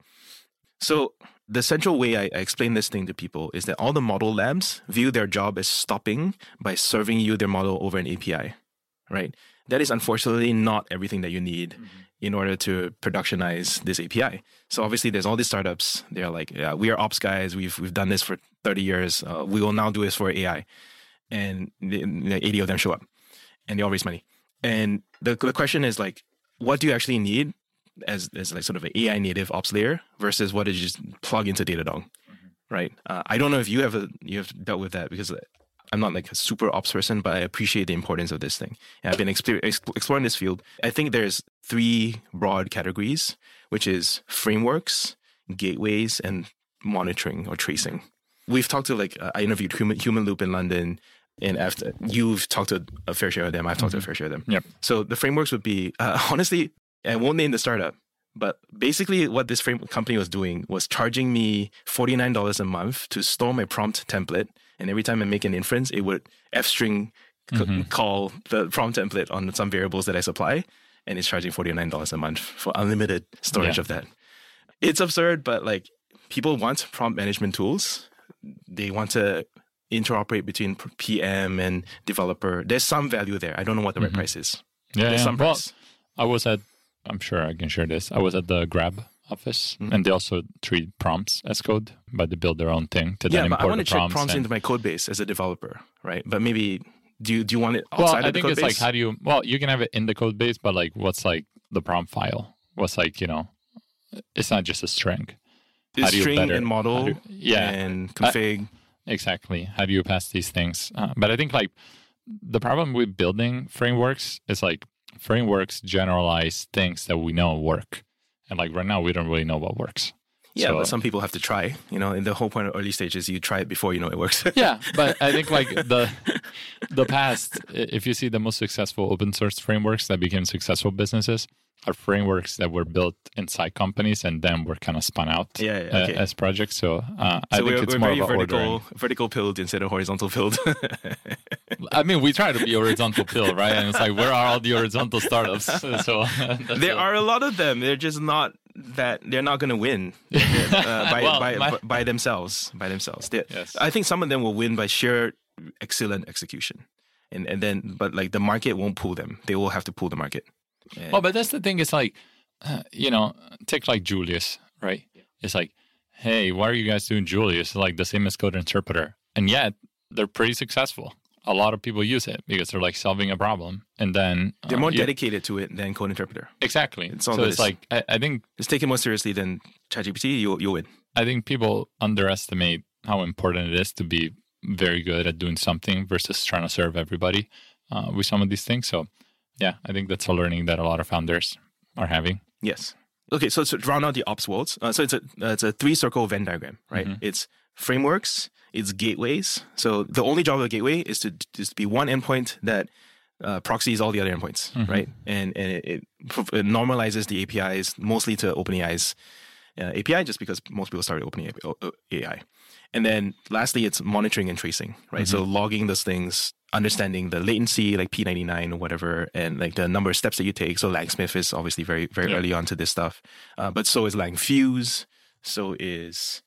So the central way I explain this thing to people is that all the model labs view their job as stopping by serving you their model over an API, right? That is unfortunately not everything that you need in order to productionize this API. So obviously there's all these startups. They're like, yeah, we are ops guys. We've done this for 30 years. We will now do this for AI. And 80 of them show up and they all raise money. And the question is like, what do you actually need as like sort of an AI native ops layer versus what is just plug into Datadog, right? I don't know if you have dealt with that because I'm not like a super ops person, but I appreciate the importance of this thing. And I've been exploring this field. I think there's 3 broad categories, which is frameworks, gateways, and monitoring or tracing. We've talked to I interviewed Human Loop in London, and after you've talked to a fair share of them, I've talked to a fair share of them. Yep. So the frameworks would be honestly, I won't name the startup, but basically what this company was doing was charging me $49 a month to store my prompt template. And every time I make an inference, it would F-string call the prompt template on some variables that I supply. And it's charging $49 a month for unlimited storage of that. It's absurd, but like people want prompt management tools. They want to interoperate between PM and developer. There's some value there. I don't know what the right price is. There's some price. I'm sure I can share this. I was at the Grab office, and they also treat prompts as code, but they build their own thing to then import the prompts. Yeah, but I want to check prompts into my code base as a developer, right? But maybe, do you want it outside of the code base? I think it's like, how do you, you can have it in the code base, but like, what's like the prompt file? What's like, it's not just a string. It's string and model and config. Exactly. How do you pass these things? But I think like the problem with building frameworks is like frameworks generalize things that we know work. And like right now, we don't really know what works. Yeah, but some people have to try. And the whole point of early stages, you try it before you know it works. Yeah, but I think like the past, if you see the most successful open source frameworks that became successful businesses, are frameworks that were built inside companies and then were kind of spun out as projects. So I think it's more about vertical pilled instead of horizontal pilled. I mean, we try to be horizontal pilled, right? And it's like, where are all the horizontal startups? So there are a lot of them. They're just not that. They're not going to win by themselves. Yes. I think some of them will win by sheer excellent execution, and then but like the market won't pull them. They will have to pull the market. Well, but that's the thing. It's like, take like Julius, right? Yeah. It's like, hey, why are you guys doing Julius? It's like the same as Code Interpreter. And yet, they're pretty successful. A lot of people use it because they're like solving a problem. And then... they're more dedicated to it than Code Interpreter. Exactly. So it's like, I think... it's taken more seriously than ChatGPT, you'll win. I think people underestimate how important it is to be very good at doing something versus trying to serve everybody with some of these things. So yeah, I think that's a learning that a lot of founders are having. Yes. Okay, so to round out the ops worlds, so it's a 3-circle Venn diagram, right? Mm-hmm. It's frameworks, it's gateways. So the only job of a gateway is to be one endpoint that proxies all the other endpoints, mm-hmm. right? And it normalizes the APIs mostly to OpenAI's API, just because most people started OpenAI. And then lastly, it's monitoring and tracing, right? Mm-hmm. So logging those things, understanding the latency, like P99 or whatever, and like the number of steps that you take. So Langsmith is obviously very, very early on to this stuff. But so is Langfuse. So is,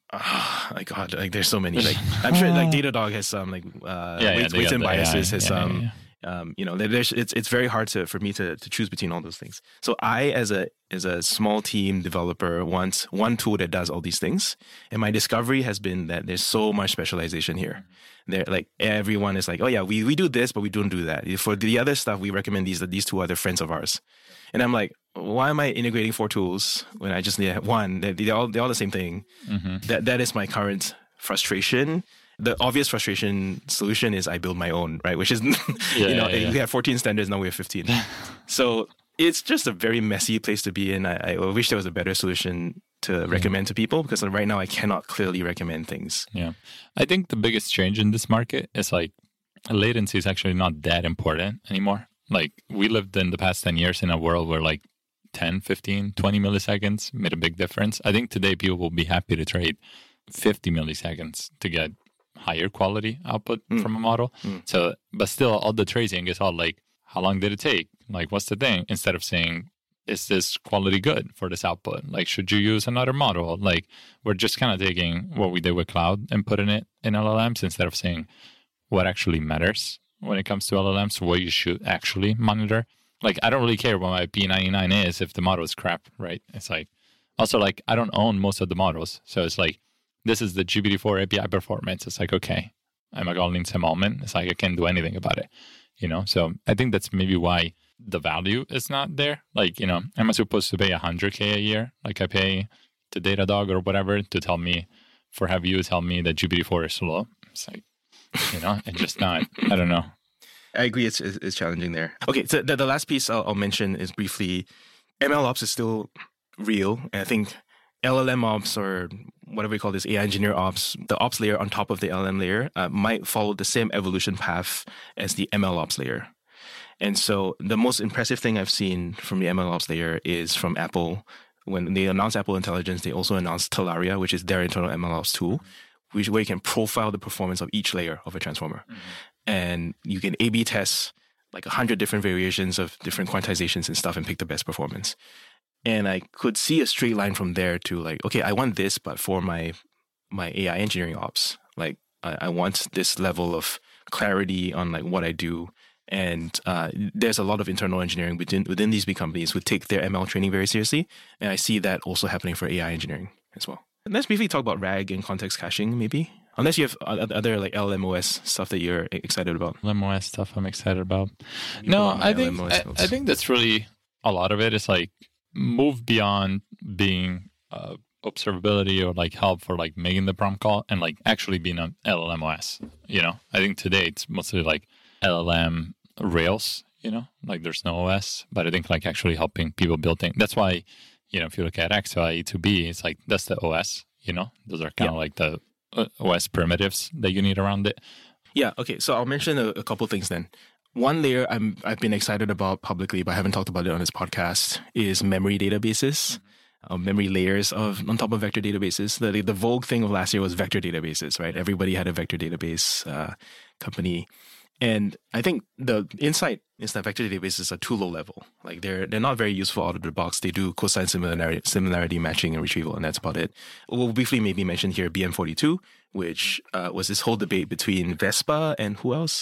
my God, like there's so many. Like I'm sure like Datadog has some like weights and biases has some. You know, it's very hard for me to choose between all those things. So I, as a small team developer, want one tool that does all these things. And my discovery has been that there's so much specialization here. There, like everyone is like, oh yeah, we do this, but we don't do that. For the other stuff, we recommend these two other friends of ours. And I'm like, why am I integrating 4 tools when I just need one? They're all the same thing. Mm-hmm. That is my current frustration. The obvious frustration solution is I build my own, right? Which is, we have 14 standards, now we have 15. So it's just a very messy place to be in. I wish there was a better solution to recommend to people, because right now I cannot clearly recommend things. Yeah. I think the biggest change in this market is like latency is actually not that important anymore. Like we lived in the past 10 years in a world where like 10, 15, 20 milliseconds made a big difference. I think today people will be happy to trade 50 milliseconds to get higher quality output from a model. So, but still all the tracing is all like, how long did it take? Like, what's the thing? Instead of saying, is this quality good for this output? Like, should you use another model? Like, we're just kind of taking what we did with cloud and putting it in LLMs instead of saying what actually matters when it comes to LLMs, what you should actually monitor. Like, I don't really care what my P99 is if the model is crap, right? It's like, also like, I don't own most of the models. So it's like, this is the GPT-4 API performance. It's like, okay, I'm a in some moment. It's like, I can't do anything about it, you know? So I think that's maybe why the value is not there. Like, you know, am I supposed to pay $100K a year? Like I pay to Datadog or whatever to tell me, have you tell me that GPT-4 is slow. It's like, you know, it's just not, I don't know. I agree. It's challenging there. Okay. So the last piece I'll mention is briefly, MLOps is still real. And I think LLM ops, or whatever we call this, AI engineer ops, the ops layer on top of the LLM layer might follow the same evolution path as the ML ops layer. And so the most impressive thing I've seen from the ML ops layer is from Apple. When they announced Apple Intelligence, they also announced Talaria, which is their internal ML ops tool, where you can profile the performance of each layer of a transformer. Mm-hmm. And you can A/B test like 100 different variations of different quantizations and stuff and pick the best performance. And I could see a straight line from there to like, okay, I want this, but for my AI engineering ops, like I want this level of clarity on like what I do. And there's a lot of internal engineering within these big companies who take their ML training very seriously. And I see that also happening for AI engineering as well. And let's briefly talk about RAG and context caching, maybe. Unless you have other like LLMOS stuff that you're excited about. LLMOS stuff I'm excited about. No, I think that's really a lot of it is like, move beyond being observability or like help for like making the prompt call and like actually being an LLM OS. You know, I think today it's mostly like LLM Rails, you know, like there's no OS, but I think like actually helping people build things. That's why, you know, if you look at XOI E2B, it's like that's the OS, you know, those are kind of like the OS primitives that you need around it. Yeah. Okay. So I'll mention a couple things then. One layer I've been excited about publicly, but I haven't talked about it on this podcast, is memory databases, memory layers on top of vector databases. The vogue thing of last year was vector databases, right? Everybody had a vector database company. And I think the insight is that vector databases are too low level. Like they're not very useful out of the box. They do cosine similarity matching and retrieval, and that's about it. We'll briefly maybe mention here BM42, which was this whole debate between Vespa and who else?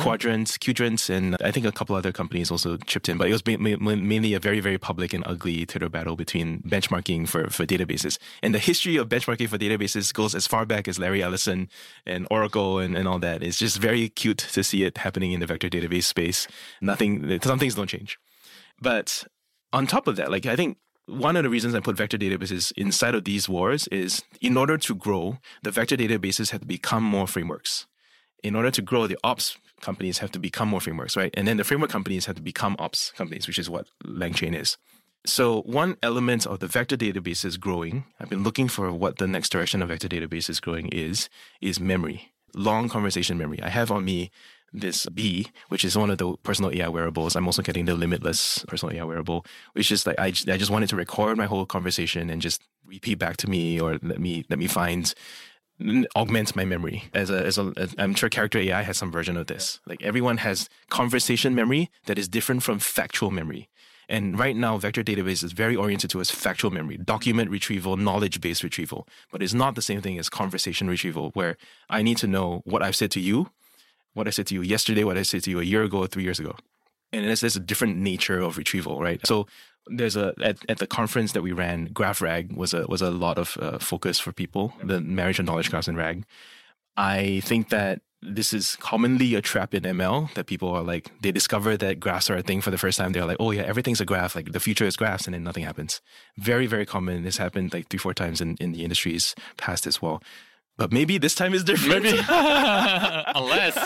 Quadrant, and I think a couple other companies also chipped in. But it was mainly a very, very public and ugly Twitter battle between benchmarking for databases. And the history of benchmarking for databases goes as far back as Larry Ellison and Oracle and all that. It's just very cute to see it happening in the vector database space. Some things don't change. But on top of that, like I think one of the reasons I put vector databases inside of these wars is in order to grow, the vector databases have to become more frameworks. In order to grow, the ops companies have to become more frameworks, right? And then the framework companies have to become ops companies, which is what LangChain is. So one element of the vector databases growing, I've been looking for what the next direction of vector databases growing is memory, long conversation memory. I have on me this Bee, which is one of the personal AI wearables. I'm also getting the Limitless personal AI wearable, which is like I just wanted to record my whole conversation and just repeat back to me, or let me augment my memory. I'm sure Character AI has some version of this. Like everyone has conversation memory that is different from factual memory. And right now, vector database is very oriented towards factual memory, document retrieval, knowledge-based retrieval. But it's not the same thing as conversation retrieval, where I need to know what I've said to you, what I said to you yesterday, what I said to you a year ago, 3 years ago. And there's a different nature of retrieval, right? So there's at the conference that we ran, GraphRag was a lot of focus for people, the marriage of knowledge graphs and RAG. I think that this is commonly a trap in ML, that people are like, they discover that graphs are a thing for the first time. They're like, oh yeah, everything's a graph. Like the future is graphs, and then nothing happens. Very, very common. This happened like 3-4 times in the industry's past as well. But maybe this time is different. Maybe. unless.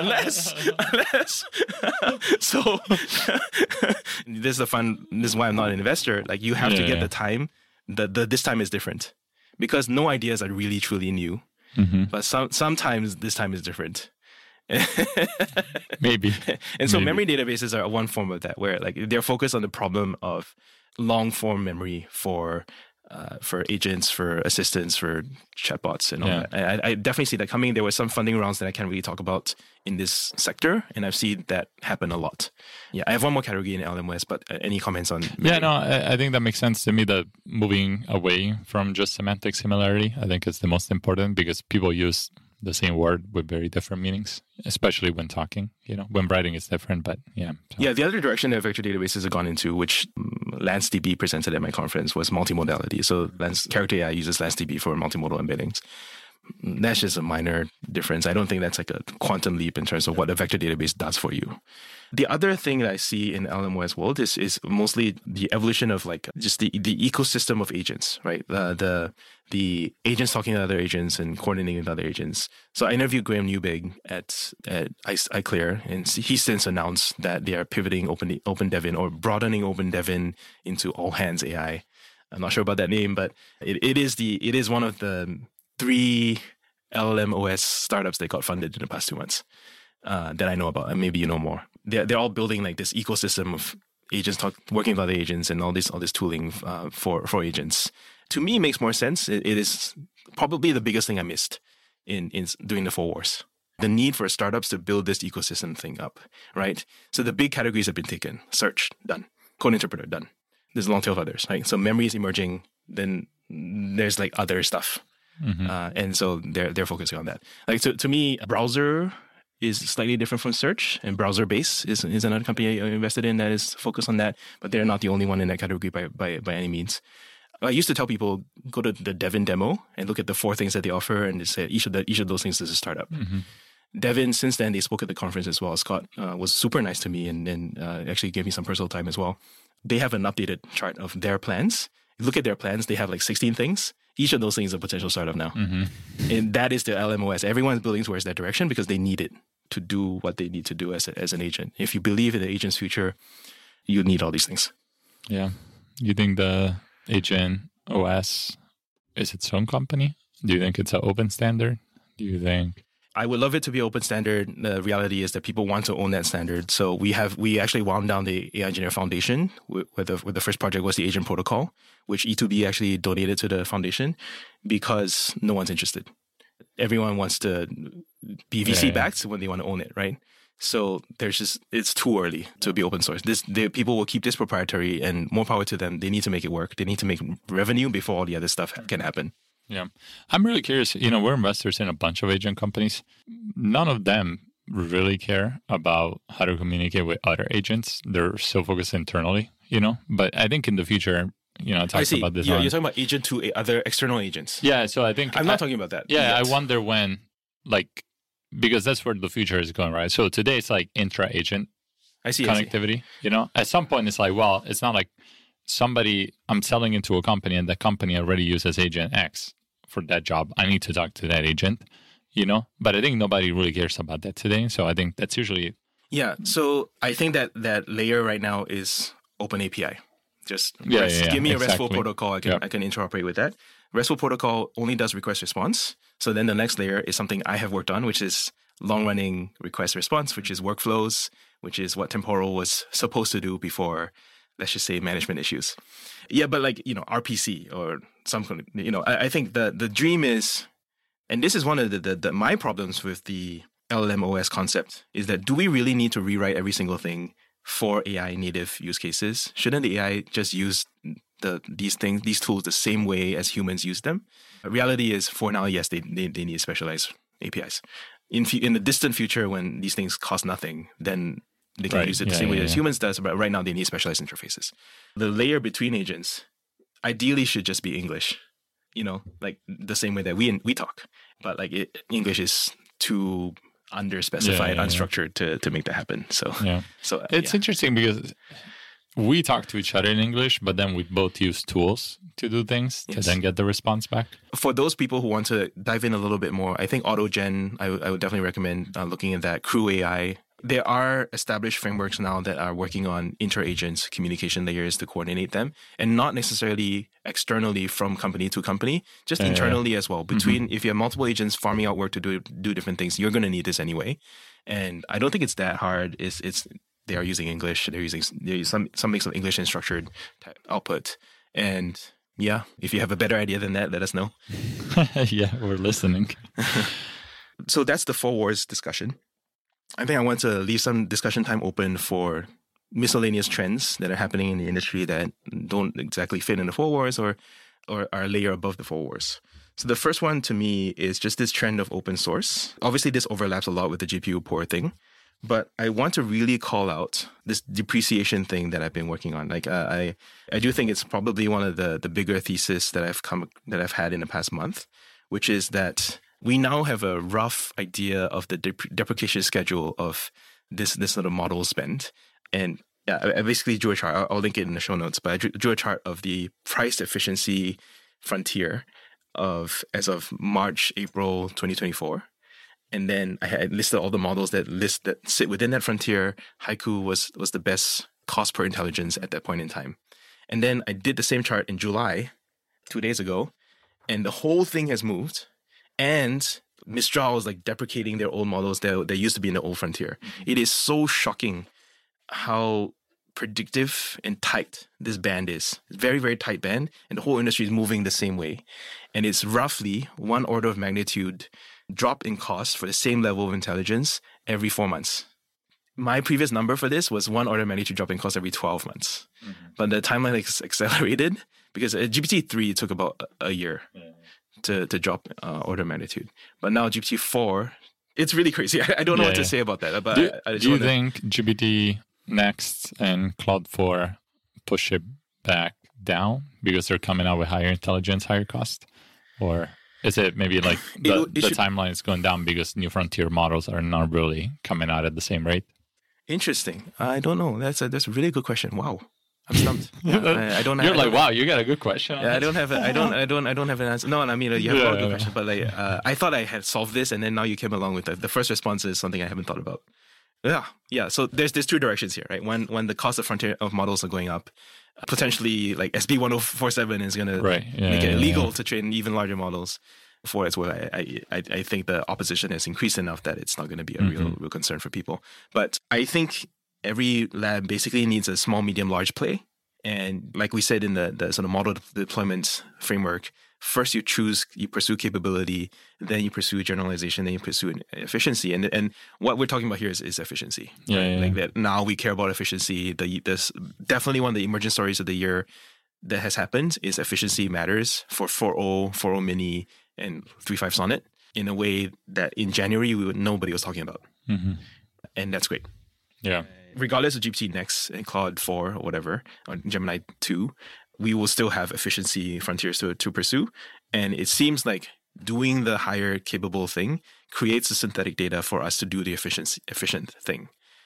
So this is why I'm not an investor. Like you have to get the time. This time is different, because no ideas are really truly new. Mm-hmm. But sometimes this time is different. Maybe. And so memory databases are one form of that, where like they're focused on the problem of long form memory for agents, for assistants, for chatbots, and all that. I definitely see that coming. There were some funding rounds that I can't really talk about in this sector, and I've seen that happen a lot. Yeah, I have one more category in LMOS, but any comments on? Yeah, no, I think that makes sense to me, that moving away from just semantic similarity, I think is the most important, because people use the same word with very different meanings, especially when talking. When writing is different, but yeah. So. Yeah, the other direction that vector databases have gone into, which LanceDB presented at my conference, was multimodality. So Character AI uses LanceDB for multimodal embeddings. That's just a minor difference. I don't think that's like a quantum leap in terms of what a vector database does for you. The other thing that I see in LMOS world is mostly the evolution of like just the ecosystem of agents, right? The agents talking to other agents and coordinating with other agents. So I interviewed Graham Newbig at iClear, and he since announced that they are pivoting OpenDevin, or broadening OpenDevin into all hands AI. I'm not sure about that name, but it is one of the 3 LLMOS startups that got funded in the past 2 months that I know about, and maybe you know more. They're all building like this ecosystem of agents working with other agents, and all this tooling for agents. To me, it makes more sense. It is probably the biggest thing I missed in doing the 4 wars. The need for startups to build this ecosystem thing up, right? So the big categories have been taken. Search, done. Code interpreter, done. There's a long tail of others, right? So memory is emerging. Then there's like other stuff. Mm-hmm. And so they're focusing on that. Like to me, browser is slightly different from search, and Browser Base is another company I invested in that is focused on that, but they're not the only one in that category by any means. I used to tell people, go to the Devin demo and look at the 4 things that they offer, and just say each of those things is a startup. Mm-hmm. Devin, since then, they spoke at the conference as well. Scott was super nice to me and actually gave me some personal time as well. They have an updated chart of their plans. Look at their plans. They have like 16 things. Each of those things is a potential startup now. Mm-hmm. And that is the LMOS. Everyone's building towards that direction because they need it to do what they need to do as an agent. If you believe in the agent's future, you need all these things. Yeah. You think the Agent OS is its own company? Do you think it's an open standard? Do you think... I would love it to be open standard. The reality is that people want to own that standard. So we actually wound down the AI Engineer Foundation, where the first project was the Agent Protocol, which E2B actually donated to the foundation because no one's interested. Everyone wants to be VC backed when they want to own it, right? So it's too early to be open source. People will keep this proprietary, and more power to them. They need to make it work. They need to make revenue before all the other stuff can happen. Yeah. I'm really curious. We're investors in a bunch of agent companies. None of them really care about how to communicate with other agents. They're so focused internally, But I think in the future, talks about this. Yeah, you're talking about agent to other external agents. Yeah. So I think... I'm not talking about that. Yeah. Yet. I wonder when, because that's where the future is going, right? So today it's like intra-agent connectivity, At some point it's like, well, it's not like I'm selling into a company and that company already uses agent X for that job. I need to talk to that agent, But I think nobody really cares about that today. So I think that's usually... Yeah. So I think that layer right now is OpenAPI. Just give me a RESTful protocol. I can interoperate with that. RESTful protocol only does request response. So then the next layer is something I have worked on, which is long-running request response, which is workflows, which is what Temporal was supposed to do before, let's just say, management issues. Yeah, but RPC or something, I think the dream is, and this is one of the my problems with the LLM OS concept, is that do we really need to rewrite every single thing for AI native use cases? Shouldn't the AI just use these tools the same way as humans use them? The reality is, for now, yes, they need specialized APIs. In the distant future, when these things cost nothing, then they can use it the same way as humans does. But right now, they need specialized interfaces. The layer between agents ideally should just be English, like the same way that we talk. But English is too underspecified, unstructured to make that happen. So it's interesting because we talk to each other in English, but then we both use tools to do things to then get the response back. For those people who want to dive in a little bit more, I think AutoGen, I would definitely recommend looking at that. Crew AI. There are established frameworks now that are working on inter-agents communication layers to coordinate them, and not necessarily externally from company to company, just internally as well. Between if you have multiple agents farming out work to do different things, you're going to need this anyway. And I don't think it's that hard. They are using English. They're using some mix of English and structured output. And yeah, if you have a better idea than that, let us know. Yeah, we're listening. So that's the 4 wars discussion. I think I want to leave some discussion time open for miscellaneous trends that are happening in the industry that don't exactly fit in the 4 wars or are a layer above the 4 wars. So the first one to me is just this trend of open source. Obviously, this overlaps a lot with the GPU poor thing, but I want to really call out this depreciation thing that I've been working on. I do think it's probably one of the bigger theses that I've had in the past month, which is that we now have a rough idea of the deprecation schedule of this sort of model spend. And I basically drew a chart. I'll link it in the show notes, but I drew a chart of the price efficiency frontier as of March, April 2024. And then I had listed all the models that sit within that frontier. Haiku was the best cost per intelligence at that point in time. And then I did the same chart in July, 2 days ago, and the whole thing has moved. And Mistral is deprecating their old models that used to be in the old frontier. It is so shocking how predictive and tight this band is. It's very, very tight band, and the whole industry is moving the same way. And it's roughly 1 order of magnitude drop in cost for the same level of intelligence every 4 months. My previous number for this was 1 order of magnitude drop in cost every 12 months. But the timeline is accelerated because GPT-3 took about a year. To drop order of magnitude. But now GPT-4, it's really crazy. I don't know what to say about that. But do you think GPT Next and Claude 4 push it back down because they're coming out with higher intelligence, higher cost? Or is it maybe the timeline is going down because new frontier models are not really coming out at the same rate? Interesting. I don't know. That's a really good question. Wow. I'm stumped. I don't. You're wow, you got a good question. I don't have an answer. No, I mean you have a good question, but I thought I had solved this, and then now you came along with the first response is something I haven't thought about. Yeah. So there's 2 directions here, right? When the cost of frontier of models are going up, potentially SB 1047 is going to make it illegal to train even larger models. For as well, I think the opposition has increased enough that it's not going to be a real concern for people. But I think every lab basically needs a small, medium, large play. And like we said in the sort of model deployment framework, first you pursue capability, then you pursue generalization, then you pursue efficiency. And what we're talking about here is efficiency. That now we care about efficiency. This definitely one of the emergent stories of the year that has happened is efficiency matters for 4.0, 4.0 mini, and 3.5 Sonnet in a way that in January nobody was talking about. And that's great. Yeah. Regardless of GPT Next and Claude 4 or whatever, or Gemini 2, we will still have efficiency frontiers to pursue. And it seems like doing the higher capable thing creates the synthetic data for us to do the efficient thing.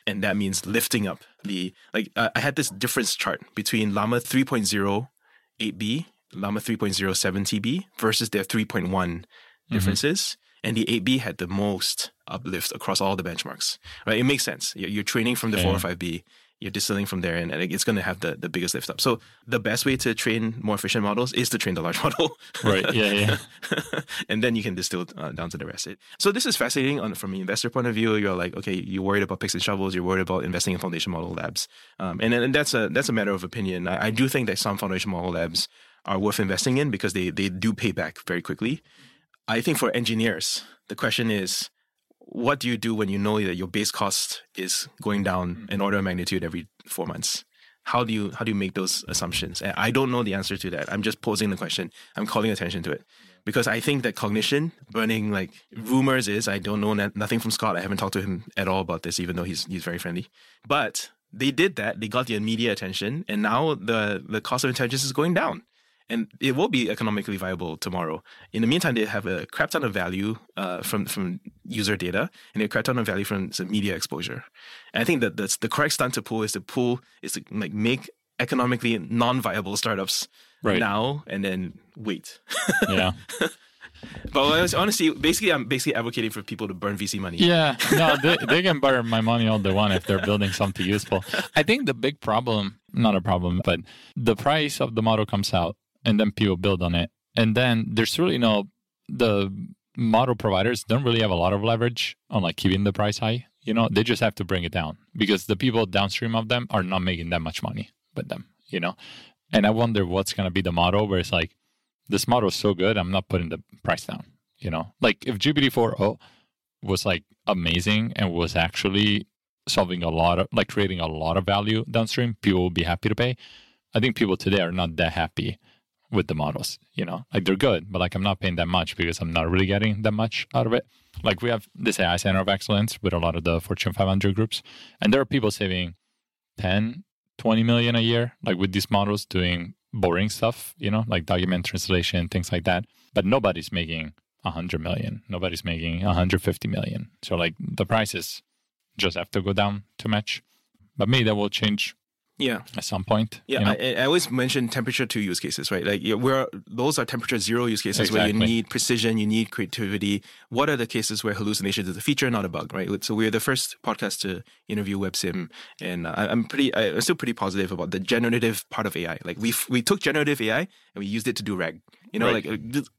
And that means lifting up I had this difference chart between Llama 3.0 8B, Llama 3.0 7TB versus their 3.1 differences. And the 8B had the most uplift across all the benchmarks, right? It makes sense. You're training from the 4 or 5B, you're distilling from there, and it's going to have the biggest lift up. So the best way to train more efficient models is to train the large model. Right, yeah. And then you can distill down to the rest. So this is fascinating from an investor point of view. You're like, okay, you're worried about picks and shovels, you're worried about investing in foundation model labs. And that's a matter of opinion. I do think that some foundation model labs are worth investing in because they do pay back very quickly. I think for engineers, the question is, what do you do when you know that your base cost is going down an order of magnitude every 4 months? How do you make those assumptions? And I don't know the answer to that. I'm just posing the question. I'm calling attention to it. Because I think that Cognition, burning like rumors is, I don't know nothing from Scott. I haven't talked to him at all about this, even though he's very friendly. But they did that. They got the media attention. And now the cost of intelligence is going down. And it will be economically viable tomorrow. In the meantime, they have a crap ton of value from user data, and they have a crap ton of value from some media exposure. And I think that that's the correct stunt to pull is to like make economically non-viable startups now and then wait. Yeah. But honestly, I'm basically advocating for people to burn VC money. Yeah, no, they can burn my money all they want if they're building something useful. I think the big problem, not a problem, but the price of the model comes out. And then people build on it. And then there's really the model providers don't really have a lot of leverage on like keeping the price high. You know, they just have to bring it down because the people downstream of them are not making that much money with them, you know? And I wonder what's going to be the model where it's like, this model is so good, I'm not putting the price down, you know? Like if GPT-4o was like amazing and was actually solving creating a lot of value downstream, people will be happy to pay. I think people today are not that happy with the models, you know, like they're good, but like I'm not paying that much because I'm not really getting that much out of it. Like we have this AI Center of Excellence with a lot of the Fortune 500 groups, and there are people saving 10, 20 million a year, like with these models doing boring stuff, you know, like document translation, things like that. But nobody's making 100 million. Nobody's making 150 million. So like the prices just have to go down to match. But maybe that will change. Yeah, at some point. Yeah, you know? I always mention temperature 2 use cases, right? Like those are temperature 0 use cases exactly. where you need precision, you need creativity. What are the cases where hallucination is a feature, not a bug, right? So we're the first podcast to interview WebSim, and I'm still pretty positive about the generative part of AI. Like we took generative AI and we used it to do RAG. You know, right.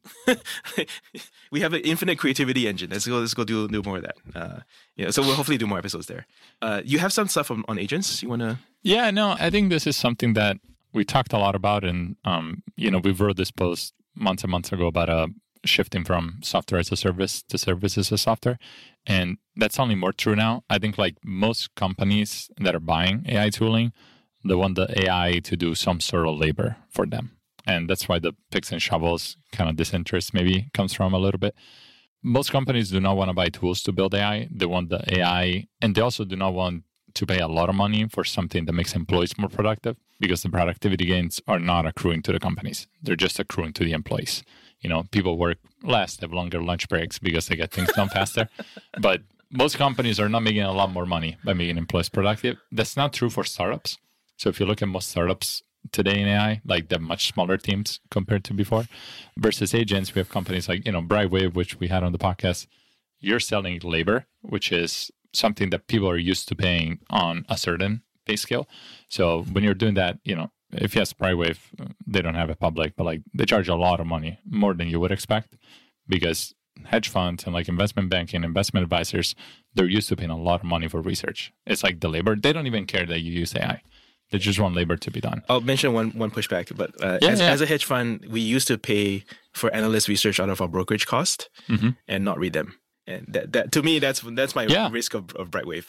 like we have an infinite creativity engine. Let's go do more of that. So we'll hopefully do more episodes there. You have some stuff on agents you want to? Yeah, no, I think this is something that we talked a lot about, and we wrote this post months and months ago about shifting from software as a service to services as software, and that's only more true now. I think like most companies that are buying AI tooling, they want the AI to do some sort of labor for them. And that's why the picks and shovels kind of disinterest maybe comes from a little bit. Most companies do not want to buy tools to build AI. They want the AI, and they also do not want to pay a lot of money for something that makes employees more productive, because the productivity gains are not accruing to the companies. They're just accruing to the employees. You know, people work less, have longer lunch breaks because they get things done faster. But most companies are not making a lot more money by making employees productive. That's not true for startups. So if you look at most startups today in AI, like they're much smaller teams compared to before. Versus agents, we have companies like, Brightwave, which we had on the podcast. You're selling labor, which is something that people are used to paying on a certain pay scale. So when you're doing that, if you ask Brightwave, they don't have it public, but like they charge a lot of money, more than you would expect, because hedge funds and like investment banking, investment advisors, they're used to paying a lot of money for research. It's like the labor. They don't even care that you use AI. They just want labor to be done. I'll mention one pushback, but as a hedge fund, we used to pay for analyst research out of our brokerage cost and not read them. And that to me, that's my risk of Brightwave.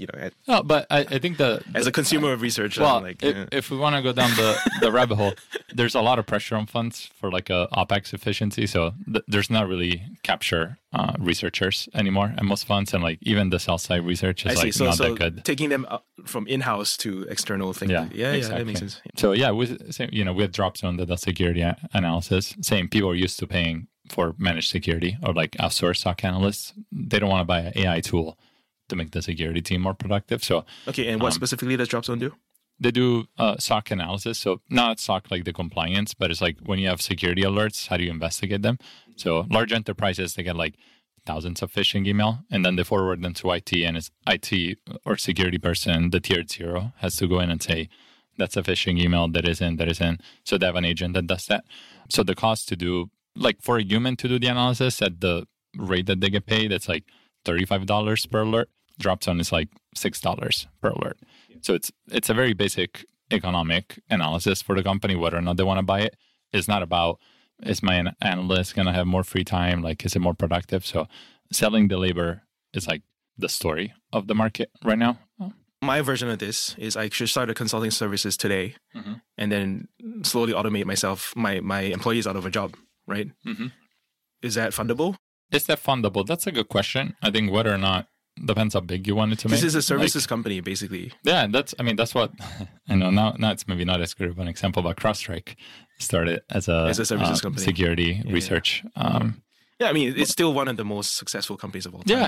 But I think as a consumer of research, if we want to go down the rabbit hole, there's a lot of pressure on funds for like a OpEx efficiency. So there's not really capture researchers anymore at most funds, and like even the sell side research is not that good. Taking them from in-house to external thing. Exactly. That makes sense. So we have Dropzone that does security analysis. Same, people are used to paying for managed security or like outsourced SOC analysts. They don't want to buy an AI tool to make the security team more productive. So okay, and what specifically does Dropzone do? they do SOC analysis. So not SOC like the compliance, but it's like when you have security alerts, how do you investigate them? So large enterprises, they get like thousands of phishing email, and then they forward them to IT, and it's IT or security person, the tiered 0, has to go in and say, that's a phishing email, that isn't. So they have an agent that does that. So the cost to do, like for a human to do the analysis at the rate that they get paid, it's like $35 per alert. Dropzone is like $6 per alert. So it's a very basic economic analysis for the company, whether or not they want to buy it. It's not about, is my analyst going to have more free time? Like, is it more productive? So selling the labor is like the story of the market right now. My version of this is I should start a consulting services today and then slowly automate my employees out of a job, right? Mm-hmm. Is that fundable? Is that fundable? That's a good question. I think whether or not depends how big you want it to make. This is a services company, basically. Yeah, that's what I know. Now it's maybe not as good of an example, but CrowdStrike started as a services company, security research. Yeah, I mean, it's still one of the most successful companies of all time.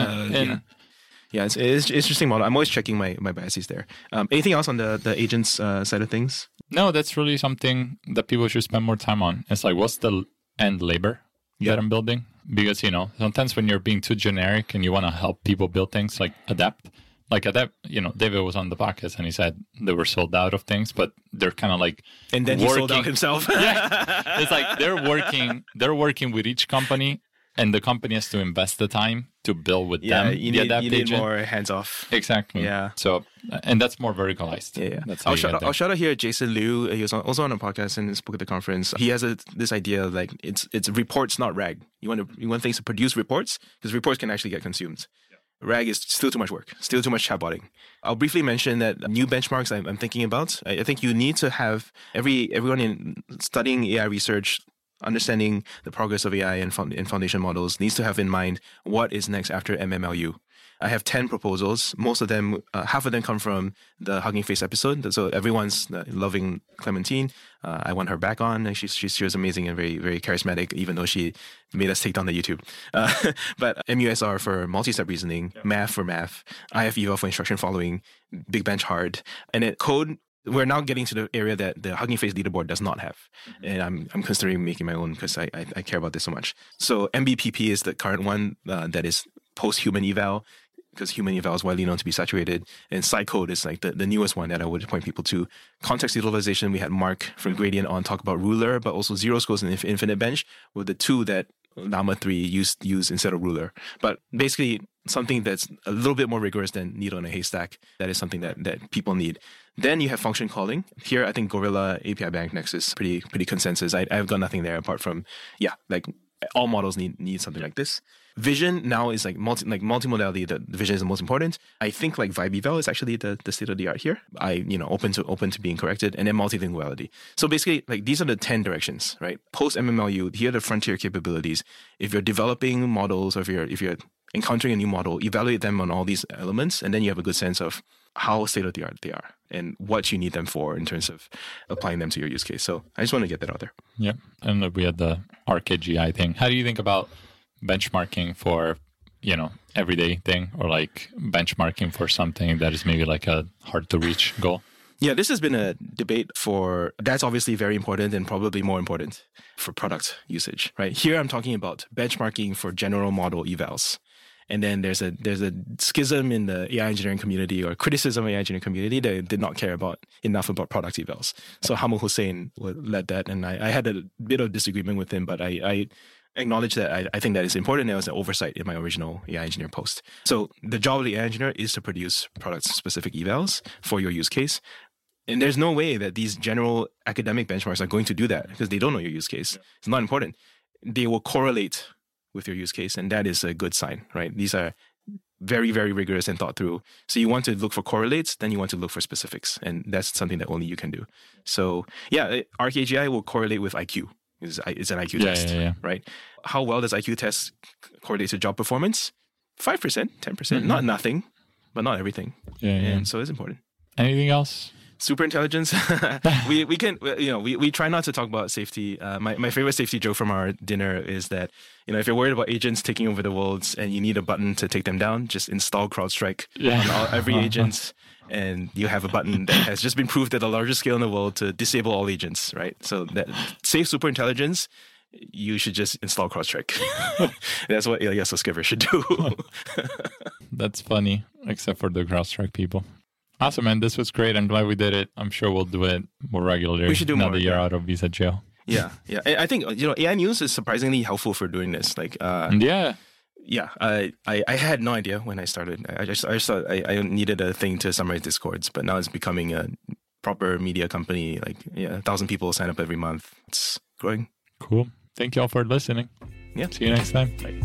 It's interesting model. I'm always checking my biases there. Anything else on the agents side of things? No, that's really something that people should spend more time on. It's like, what's the end labor that I'm building? Because, sometimes when you're being too generic and you want to help people build things, like Adapt, David was on the podcast and he said they were sold out of things, but they're kind of like and then he sold out himself. Yeah. It's like they're working with each company, and the company has to invest the time to build with them. You need more hands off. Exactly. Yeah. So, and that's more verticalized. Yeah. That's I'll shout out here Jason Liu. He was also on a podcast and spoke at the conference. He has this idea of like it's reports, not RAG. You want things to produce reports, because reports can actually get consumed. RAG is still too much work, still too much chatbotting. I'll briefly mention that new benchmarks I'm thinking about. I think you need to have everyone in studying AI research, understanding the progress of AI and foundation models, needs to have in mind what is next after MMLU. I have 10 proposals. Most of them, half of them come from the Hugging Face episode. So everyone's loving Clementine. I want her back on. She was amazing and very, very charismatic, even though she made us take down the YouTube. But MUSR for multi-step reasoning, math for math, IFEVA for instruction following, Big Bench hard. And then code, we're now getting to the area that the Hugging Face leaderboard does not have. And I'm considering making my own because I care about this so much. So MBPP is the current one that is post-human eval, because human eval is widely known to be saturated. And Scicode is like the newest one that I would point people to. Context utilization, we had Mark from Gradient on talk about Ruler, but also Zero Scores and Infinite Bench were the two that Llama 3 used instead of Ruler. But basically, something that's a little bit more rigorous than needle in a haystack. That is something that people need. Then you have function calling. Here, I think Gorilla, API Bank, Nexus, pretty consensus. I've got nothing there apart from, like all models need something like this. Vision now is like multimodality. The vision is the most important. I think like Vibe Eval is actually the state of the art here. Open to being corrected, and then multilinguality. So basically, like these are the 10 directions, right? Post MMLU, here are the frontier capabilities. If you're developing models, or if you're encountering a new model, evaluate them on all these elements, and then you have a good sense of how state of the art they are and what you need them for in terms of applying them to your use case. So I just want to get that out there. Yeah, and we had the ArcAGI thing. How do you think about benchmarking for everyday thing, or like benchmarking for something that is maybe like a hard to reach goal? Yeah, this has been a debate that's obviously very important and probably more important for product usage, right? Here I'm talking about benchmarking for general model evals. And then there's a schism in the AI engineering community, or criticism of AI engineering community, that did not care enough about product evals. So Hamul Hussein led that, and I had a bit of disagreement with him, but I acknowledge that I think that is important. It was an oversight in my original AI engineer post. So the job of the AI engineer is to produce product-specific evals for your use case. And there's no way that these general academic benchmarks are going to do that, because they don't know your use case. It's not important. They will correlate with your use case, and that is a good sign, right? These are very, very rigorous and thought through. So you want to look for correlates, then you want to look for specifics, and that's something that only you can do. So yeah, ArcAGI will correlate with IQ. It's an IQ test, right? How well does IQ test correlate to job performance? 5%, 10%, not nothing, but not everything. And so it's important. Anything else? Super intelligence. we can, we try not to talk about safety. My favorite safety joke from our dinner is that, if you're worried about agents taking over the world and you need a button to take them down, just install CrowdStrike on every agent, and you have a button that has just been proved at a larger scale in the world to disable all agents, right? So that safe super intelligence, you should just install CrowdStrike. That's what Ilyas Sutskever should do. That's funny, except for the CrowdStrike people. Awesome, man. This was great. I'm glad we did it. I'm sure we'll do it more regularly. We should do now more. That you're out of visa jail. Yeah. I think AI News is surprisingly helpful for doing this. I had no idea when I started. I just thought I needed a thing to summarize Discords, but now it's becoming a proper media company. 1,000 people sign up every month. It's growing. Cool. Thank you all for listening. Yeah. See you next time. Bye.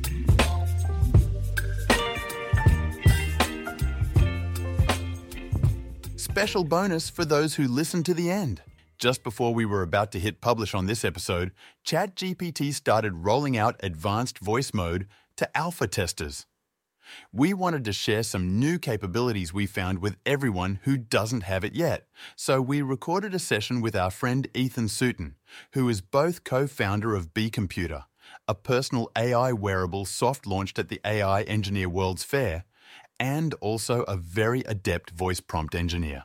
Special bonus for those who listen to the end. Just before we were about to hit publish on this episode, ChatGPT started rolling out advanced voice mode to alpha testers. We wanted to share some new capabilities we found with everyone who doesn't have it yet, so we recorded a session with our friend Ethan Sutton, who is both co-founder of B Computer, a personal AI wearable soft-launched at the AI Engineer World's Fair, and also a very adept voice prompt engineer.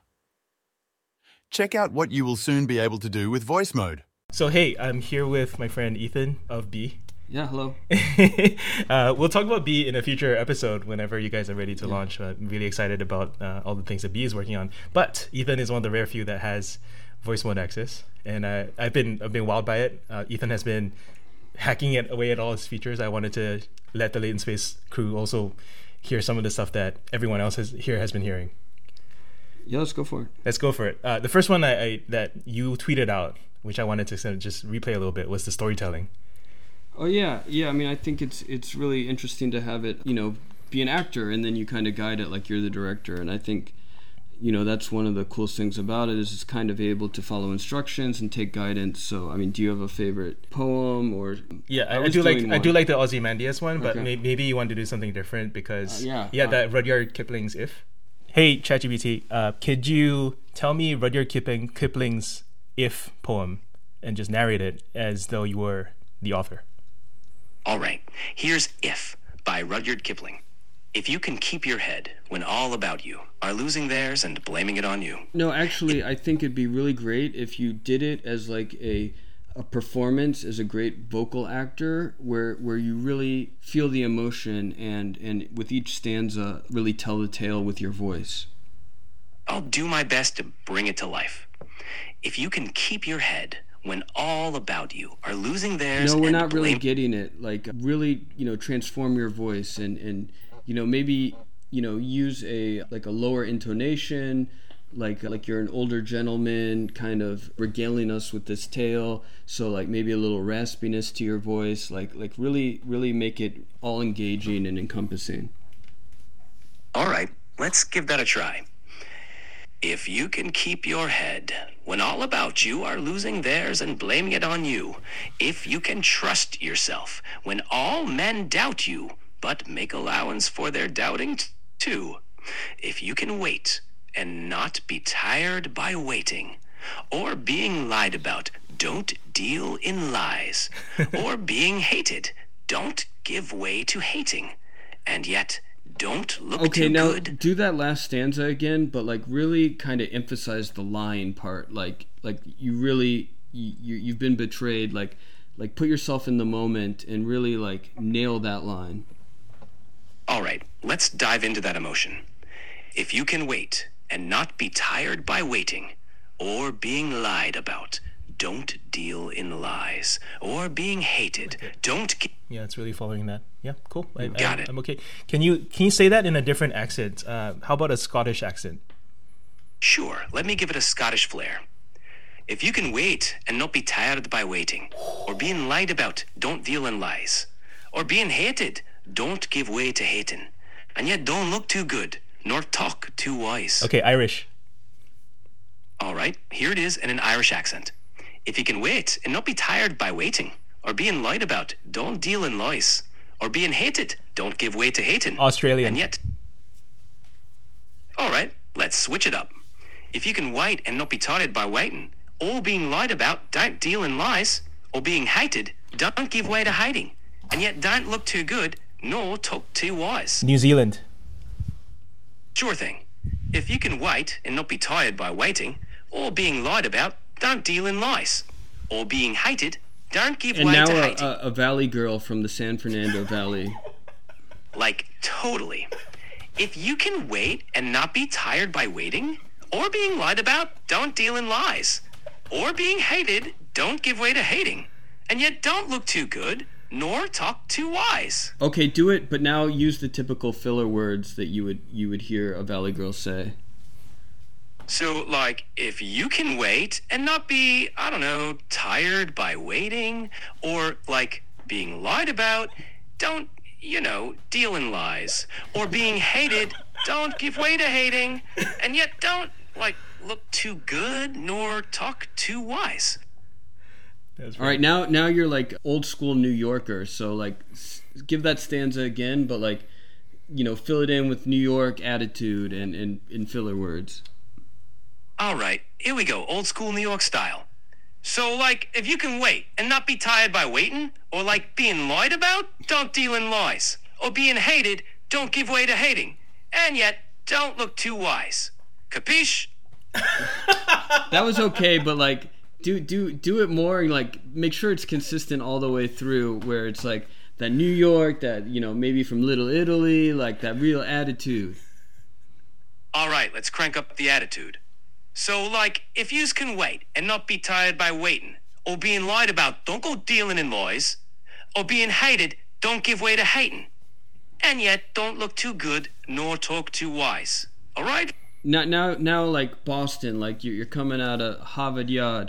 Check out what you will soon be able to do with voice mode. So hey, I'm here with my friend Ethan of B. Yeah, hello. We'll talk about B in a future episode whenever you guys are ready to launch. I'm really excited about all the things that B is working on. But Ethan is one of the rare few that has voice mode access, and I've been wowed by it. Ethan has been hacking it away at all its features. I wanted to let the Latent Space crew also hear some of the stuff that everyone else has been hearing. Yeah, let's go for it. Let's go for it. The first one that you tweeted out, which I wanted to just replay a little bit, was the storytelling. Oh yeah. I mean, I think it's really interesting to have it, be an actor, and then you kind of guide it like you're the director. And I think, that's one of the coolest things about it is it's kind of able to follow instructions and take guidance. So, I mean, do you have a favorite poem or? Yeah, I do like the Ozymandias one, but maybe you want to do something different because that Rudyard Kipling's If. Hey, ChatGPT, could you tell me Rudyard Kipling's If poem and just narrate it as though you were the author? All right, here's If by Rudyard Kipling. If you can keep your head when all about you are losing theirs and blaming it on you. No, actually, I think it'd be really great if you did it as like a performance, as a great vocal actor where you really feel the emotion and with each stanza really tell the tale with your voice. I'll do my best to bring it to life. If you can keep your head when all about you are losing theirs. No, we're not really getting it. Like really, transform your voice and maybe, use a lower intonation, like you're an older gentleman kind of regaling us with this tale. So like maybe a little raspiness to your voice, like really, really make it all engaging and encompassing. All right, let's give that a try. If you can keep your head when all about you are losing theirs and blaming it on you, if you can trust yourself when all men doubt you, but make allowance for their doubting too, if you can wait and not be tired by waiting, or being lied about, don't deal in lies, or being hated, don't give way to hating, and yet don't look too good. Okay, now do that last stanza again, but really kind of emphasize the lying part. Like you really you've been betrayed. Like put yourself in the moment and really nail that line. All right, let's dive into that emotion. If you can wait and not be tired by waiting, or being lied about, don't deal in lies, or being hated, don't. Yeah, it's really following that. Yeah, cool. Got it. I'm okay. Can you say that in a different accent? How about a Scottish accent? Sure. Let me give it a Scottish flair. If you can wait and not be tired by waiting, or being lied about, don't deal in lies, or being hated, don't give way to hating, and yet don't look too good, nor talk too wise. Okay, Irish. All right, here it is in an Irish accent. If you can wait and not be tired by waiting, or being lied about, don't deal in lies, or being hated, don't give way to hating. Australian. And yet... All right, let's switch it up. if you can wait and not be tired by waiting, or being lied about, don't deal in lies, or being hated, don't give way to hating, and yet don't look too good, nor talk too wise. New Zealand. Sure thing. If you can wait and not be tired by waiting, or being lied about, don't deal in lies, or being hated, don't give And way now to hating. a Valley girl from the San Fernando Valley. Like, totally. If you can wait and not be tired by waiting, or being lied about, don't deal in lies, or being hated, don't give way to hating, and yet don't look too good, nor talk too wise. Okay, do it, but now use the typical filler words that you would hear a Valley girl say. So, like, if you can wait and not be, I don't know, tired by waiting, or, like, being lied about, don't, deal in lies. Or being hated, don't give way to hating, and yet don't, like, look too good, nor talk too wise. All right, now you're like old school New Yorker, so, like, give that stanza again, but, like, fill it in with New York attitude and filler words. All right, here we go, old school New York style. So, like, if you can wait and not be tired by waiting, or, like, being lied about, don't deal in lies. Or being hated, don't give way to hating. And yet, don't look too wise. Capiche? That was okay, but, like, do it more and, like, make sure it's consistent all the way through, where it's, like, that New York, that, maybe from Little Italy, like, that real attitude. All right, let's crank up the attitude. So, like, if yous can wait and not be tired by waiting, or being lied about, don't go dealing in lies, or being hated, don't give way to hating, and yet don't look too good nor talk too wise. All right? Now, like Boston, like you're coming out of Harvard Yard.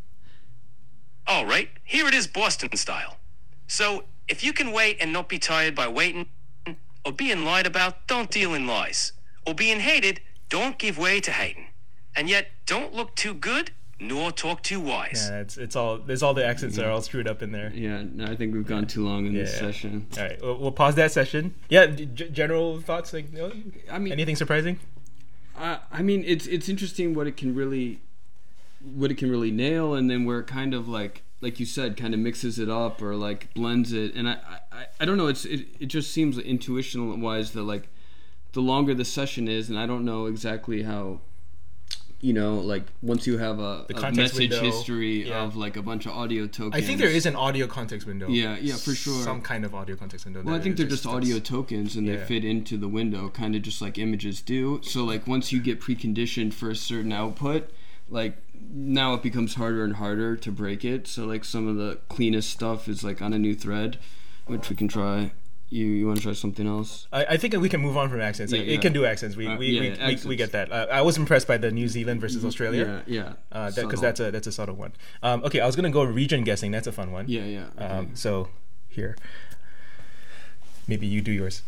All right, here it is Boston style. So, if you can wait and not be tired by waiting, or being lied about, don't deal in lies, or being hated, don't give way to hating. And yet, don't look too good, nor talk too wise. Yeah, it's all. There's all the accents are all screwed up in there. Yeah, no, I think we've gone too long in this session. All right, we'll pause that session. Yeah, general thoughts. Like, I mean, anything surprising? I mean, it's interesting what it can really nail, and then where it kind of like you said, kind of mixes it up or like blends it. And I don't know. It just seems intuition wise that like the longer the session is, and I don't know exactly how. Like once you have a message window, history of like a bunch of audio tokens. I think there is an audio context window. Yeah, for sure. Some kind of audio context window. Well, I think they're just audio tokens and they fit into the window, kind of just like images do. So like once you get preconditioned for a certain output, like now it becomes harder and harder to break it. So like some of the cleanest stuff is like on a new thread, which we can try. You want to try something else? I think we can move on from accents. It can do accents. We get that. I was impressed by the New Zealand versus Australia. Because that's a subtle one. Okay, I was gonna go region guessing. That's a fun one. Okay. So here, maybe you do yours.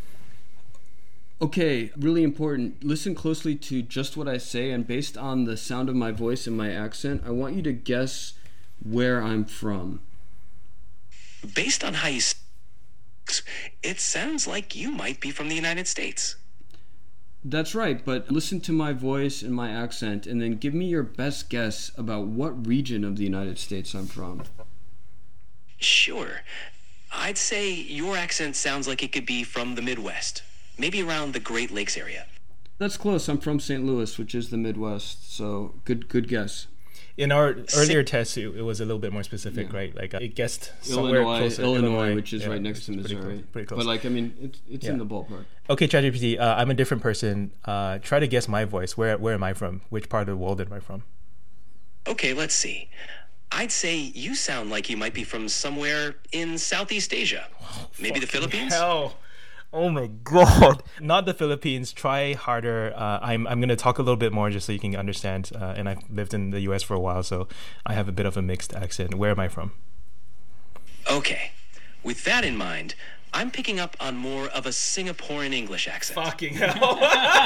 Okay, really important. Listen closely to just what I say, and based on the sound of my voice and my accent, I want you to guess where I'm from. Based on how you it sounds like you might be from the United States. That's right, but listen to my voice and my accent and then give me your best guess about what region of the United States I'm from. Sure. I'd say your accent sounds like it could be from the Midwest, maybe around the Great Lakes area. That's close. I'm from St. Louis, which is the Midwest, so good guess. In our earlier tests, it was a little bit more specific, right? Like it guessed somewhere closer. Illinois, which is right next to Missouri. Pretty close. But like, I mean, it's in the ballpark. Okay, ChatGPT, I'm a different person. Try to guess my voice. Where am I from? Which part of the world am I from? Okay, let's see. I'd say you sound like you might be from somewhere in Southeast Asia. Maybe the Philippines? Hell. Oh my god. Not the Philippines. Try harder. I'm going to talk a little bit more just so you can understand. And I've lived in the US for a while, so I have a bit of a mixed accent. Where am I from? Okay. With that in mind, I'm picking up on more of a Singaporean English accent. Fucking hell.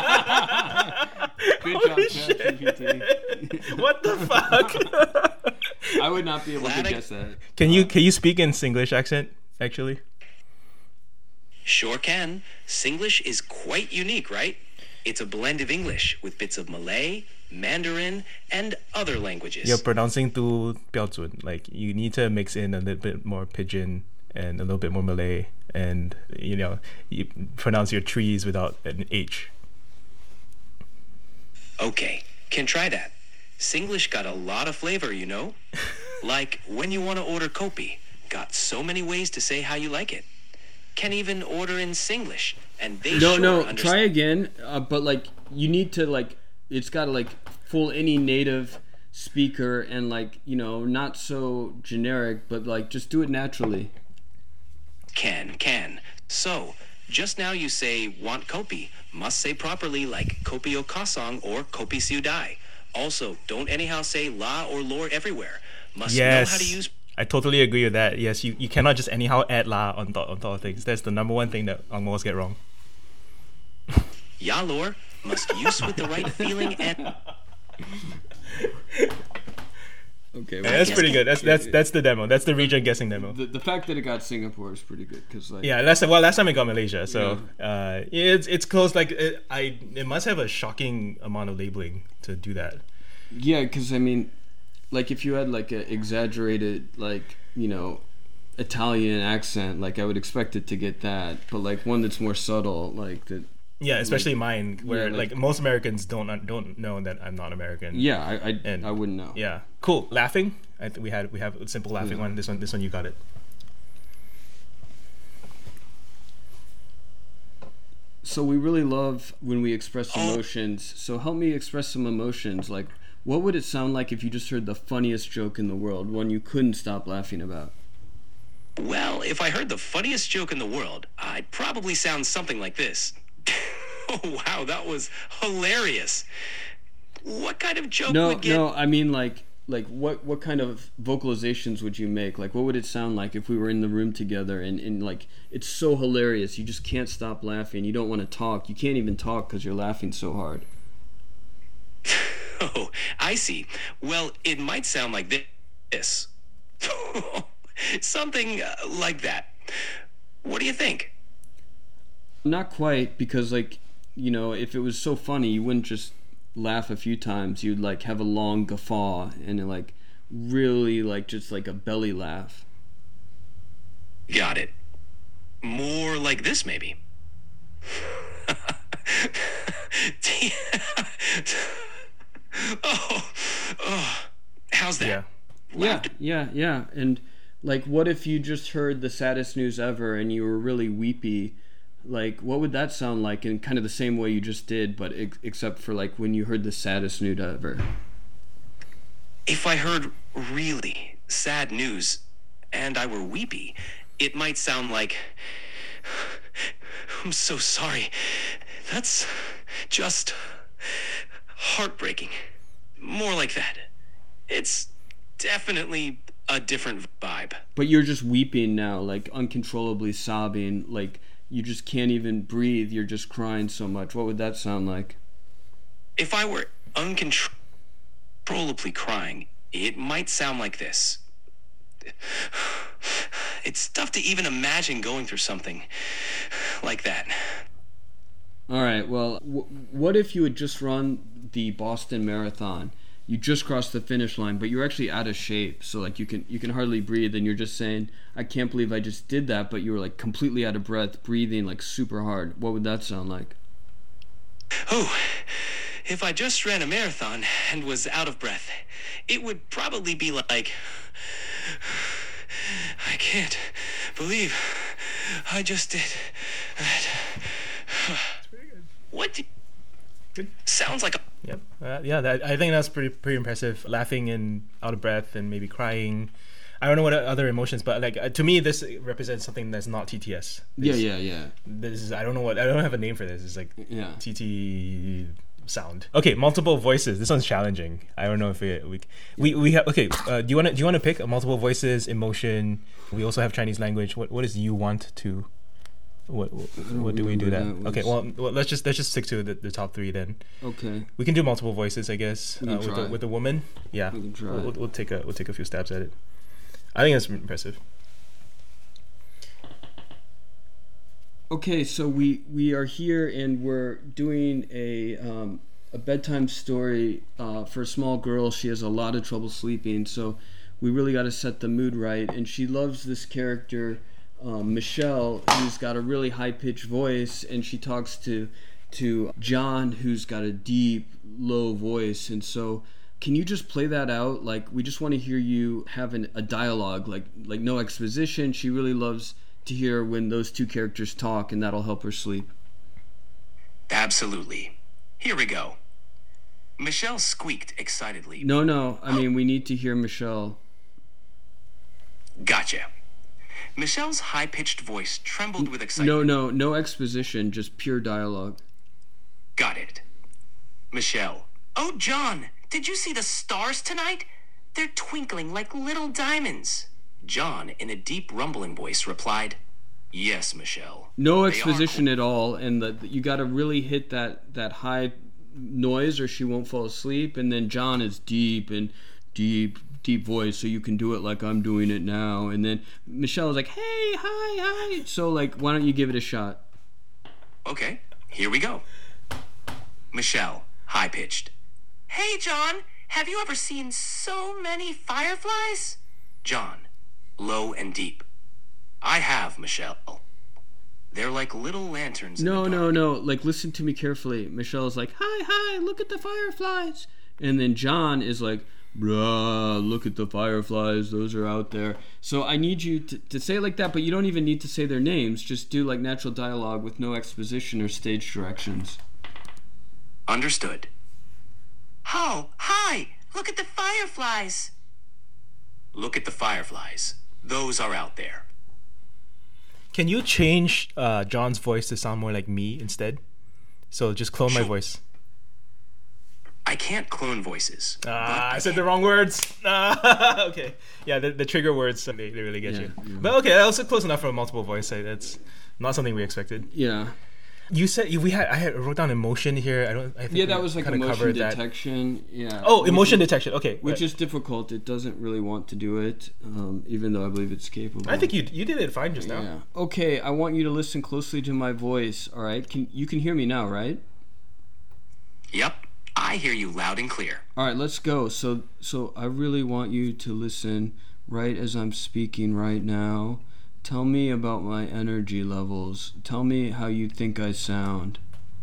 Good job, ChatGPT. What the fuck? I would not be able to guess that. Can you speak in Singlish accent, actually? Sure can. Singlish is quite unique, right? It's a blend of English with bits of Malay, Mandarin, and other languages. You're pronouncing tu 标准. Like you need to mix in a little bit more Pidgin and a little bit more Malay, and you pronounce your trees without an H. Okay, can try that. Singlish got a lot of flavor, you know? Like when you want to order kopi, got so many ways to say how you like it. Can even order in Singlish, and they try again. But like you need to like it's got to like fool any native speaker and like not so generic, but like just do it naturally. Can. So just now you say want kopi, must say properly like kopi o kasong or kopi siudai. Also, don't anyhow say la or lor everywhere. Must know how to use. I totally agree with that. Yes, you cannot just anyhow add la on top of things. That's the number one thing that Angmo's get wrong. Ya lor must use with the right feeling and. Okay, well, that's pretty good. That's the demo. That's the region guessing demo. The fact that it got Singapore is pretty good because like last time it got Malaysia, so it's close. Like it must have a shocking amount of labeling to do that. Yeah, because I mean, like if you had like an exaggerated like Italian accent, like I would expect it to get that, but like one that's more subtle, like that. Yeah, especially mine, where like most Americans don't know that I'm not American. Yeah, I wouldn't know. Yeah, cool. Laughing. We have a simple laughing one. This one you got it. So we really love when we express emotions. So help me express some emotions. Like, what would it sound like if you just heard the funniest joke in the world, one you couldn't stop laughing about? Well, if I heard the funniest joke in the world, I'd probably sound something like this. Oh, wow, that was hilarious. What kind of joke would get... No, I mean like what kind of vocalizations would you make? Like what would it sound like if we were in the room together and like it's so hilarious, you just can't stop laughing, you don't want to talk, you can't even talk because you're laughing so hard. Oh, I see. Well, it might sound like this. Something like that. What do you think? Not quite, because like if it was so funny you wouldn't just laugh a few times, you'd like have a long guffaw and like really like just like a belly laugh. Got it. More like this maybe. Oh, how's that? Yeah. And like what if you just heard the saddest news ever and you were really weepy? Like, what would that sound like in kind of the same way you just did, but except for like when you heard the saddest news ever? If I heard really sad news and I were weepy, it might sound like, I'm so sorry. That's just heartbreaking. More like that. It's definitely a different vibe. But you're just weeping now, like uncontrollably sobbing, like you just can't even breathe, you're just crying so much. What would that sound like? If I were uncontrollably crying, it might sound like this. It's tough to even imagine going through something like that. All right, well, what if you had just run the Boston Marathon? You just crossed the finish line, but you're actually out of shape, so like you can hardly breathe, and you're just saying, I can't believe I just did that, but you were like completely out of breath, breathing like super hard. What would that sound like? Oh, if I just ran a marathon and was out of breath, it would probably be like, I can't believe I just did that. What? Sounds like a... Yep. I think that's pretty impressive. Laughing and out of breath and maybe crying. I don't know what other emotions, but like to me, this represents something that's not TTS. Yeah. This is I don't have a name for this. It's like TT sound. Okay, multiple voices. This one's challenging. I don't know if we have. Okay, do you want to pick multiple voices, emotion? We also have Chinese language. What is you want to? What do we do that? Okay, well let's just stick to the top three then. Okay. We can do multiple voices, I guess. With the woman. Yeah. We can try. We'll take a few stabs at it. I think that's impressive. Okay, so we are here and we're doing a a bedtime story for a small girl. She has a lot of trouble sleeping, so we really got to set the mood right. And she loves this character, Michelle, who's got a really high-pitched voice, and she talks to John, who's got a deep, low voice. And so can you just play that out? Like, we just want to hear you have a dialogue, like no exposition. She really loves to hear when those two characters talk, and that'll help her sleep. Absolutely. Here we go. Michelle squeaked excitedly. No, I mean, we need to hear Michelle. Gotcha. Michelle's high-pitched voice trembled with excitement. No exposition, just pure dialogue. Got it. Michelle. Oh, John, did you see the stars tonight? They're twinkling like little diamonds. John, in a deep rumbling voice, replied, Yes, Michelle. No exposition at all, and you got to really hit that high noise or she won't fall asleep. And then John is deep voice, so you can do it like I'm doing it now. And then Michelle is like, hey, hi. So, like, why don't you give it a shot? Okay, here we go. Michelle, high-pitched. Hey, John, have you ever seen so many fireflies? John, low and deep. I have, Michelle. They're like little lanterns. No. Like, listen to me carefully. Michelle is like, hi, look at the fireflies. And then John is like, bruh, look at the fireflies. Those are out there. So I need you to say it like that, but you don't even need to say their names. Just do like natural dialogue with no exposition or stage directions. Understood. Oh, hi! Look at the fireflies! Look at the fireflies. Those are out there. Can you change John's voice to sound more like me instead? So just clone my voice. I can't clone voices. I said the wrong words. Okay. Yeah, the trigger words, they really get you. Yeah. But okay, that was close enough for a multiple voice. That's not something we expected. Yeah. You said I wrote down emotion here. I think that was like emotion detection. Yeah. Oh, emotion detection. Okay. Which is difficult. It doesn't really want to do it, even though I believe it's capable. I think you did it fine just now. Yeah. Okay, I want you to listen closely to my voice. All right. You can hear me now, right? Yep. I hear you loud and clear. All right, let's go. So I really want you to listen right as I'm speaking right now. Tell me about my energy levels. Tell me how you think I sound.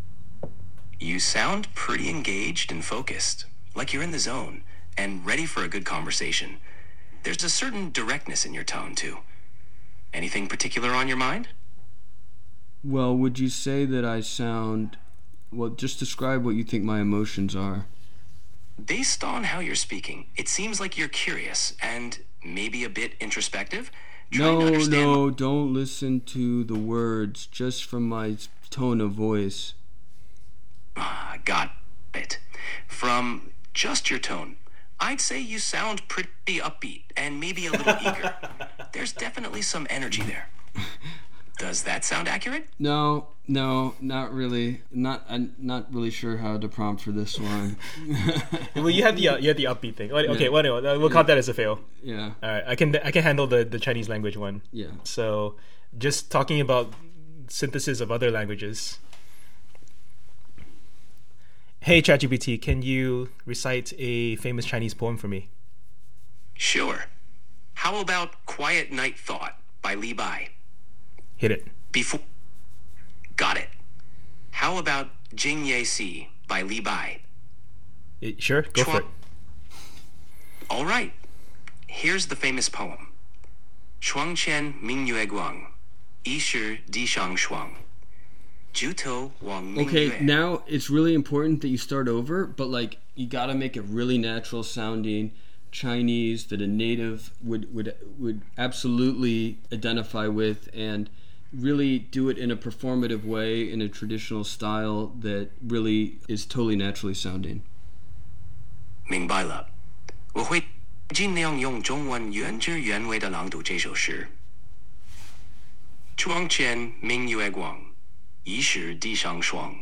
You sound pretty engaged and focused, like you're in the zone and ready for a good conversation. There's a certain directness in your tone, too. Anything particular on your mind? Well, would you say that I sound... Well, just describe what you think my emotions are. Based on how you're speaking, it seems like you're curious and maybe a bit introspective. No, don't listen to the words, just from my tone of voice. Got it. From just your tone, I'd say you sound pretty upbeat and maybe a little eager. There's definitely some energy there. Does that sound accurate? No, not really. I'm not really sure how to prompt for this one. Well, you had the upbeat thing. Okay, we'll count that as a fail. Yeah. All right, I can handle the Chinese language one. Yeah. So, just talking about synthesis of other languages. Hey, ChatGPT, can you recite a famous Chinese poem for me? Sure. How about Quiet Night Thought by Li Bai? Hit it. Got it. How about Jing Ye Si by Li Bai? Sure, go for it. All right. Here's the famous poem. Chuang Qian Ming Yue Guang, Yi Shi Di Shang Shuang. Jutou Wang Ming Yue. Okay, now it's really important that you start over, but like you gotta make it really natural sounding Chinese that a native would absolutely identify with, and really do it in a performative way, in a traditional style that really is totally naturally sounding. 明白了，我会尽量用中文原汁原味的朗读这首诗。窗前明月光，疑是地上霜。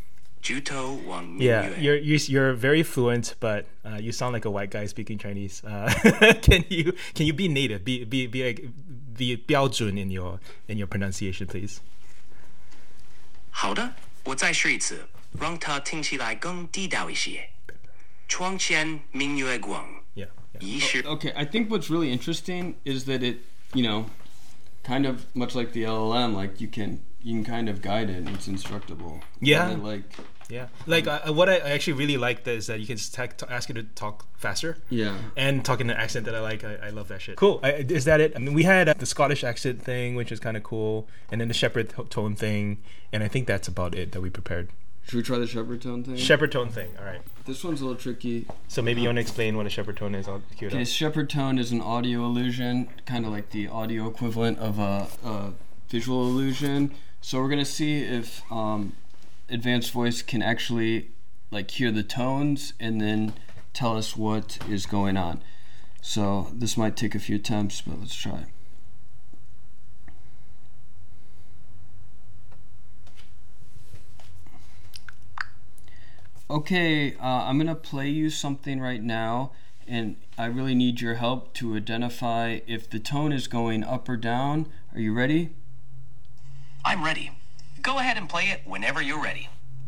Yeah, you're very fluent, but you sound like a white guy speaking Chinese. Can you be native? Be 标准 in your pronunciation, please. 好的，我再试一次。 让它听起来更地道一些。窗前明月光， Yeah. 疑是 Okay, I think what's really interesting is that it, kind of much like the LLM, like you can kind of guide it and it's instructable. Yeah. And like Yeah. Like what I actually really like is that you can ask it to talk faster. yeah. And talk in an accent that I like. I love that shit. Cool. Is that it? I mean, we had the Scottish accent thing, which is kind of cool, and then the shepherd tone thing, and I think that's about it that we prepared. Should we try the shepherd tone thing? Shepherd tone thing. All right. This one's a little tricky. So maybe you want to explain what a shepherd tone is. I'll cue it Okay, up. shepherd tone is an audio illusion, kind of like the audio equivalent of a visual illusion. So we're gonna see if advanced voice can actually like hear the tones and then tell us what is going on. So this might take a few attempts, but let's try. Okay, I'm gonna play you something right now, and I really need your help to identify if the tone is going up or down. Are you ready? I'm ready. Go ahead and play it whenever you're ready.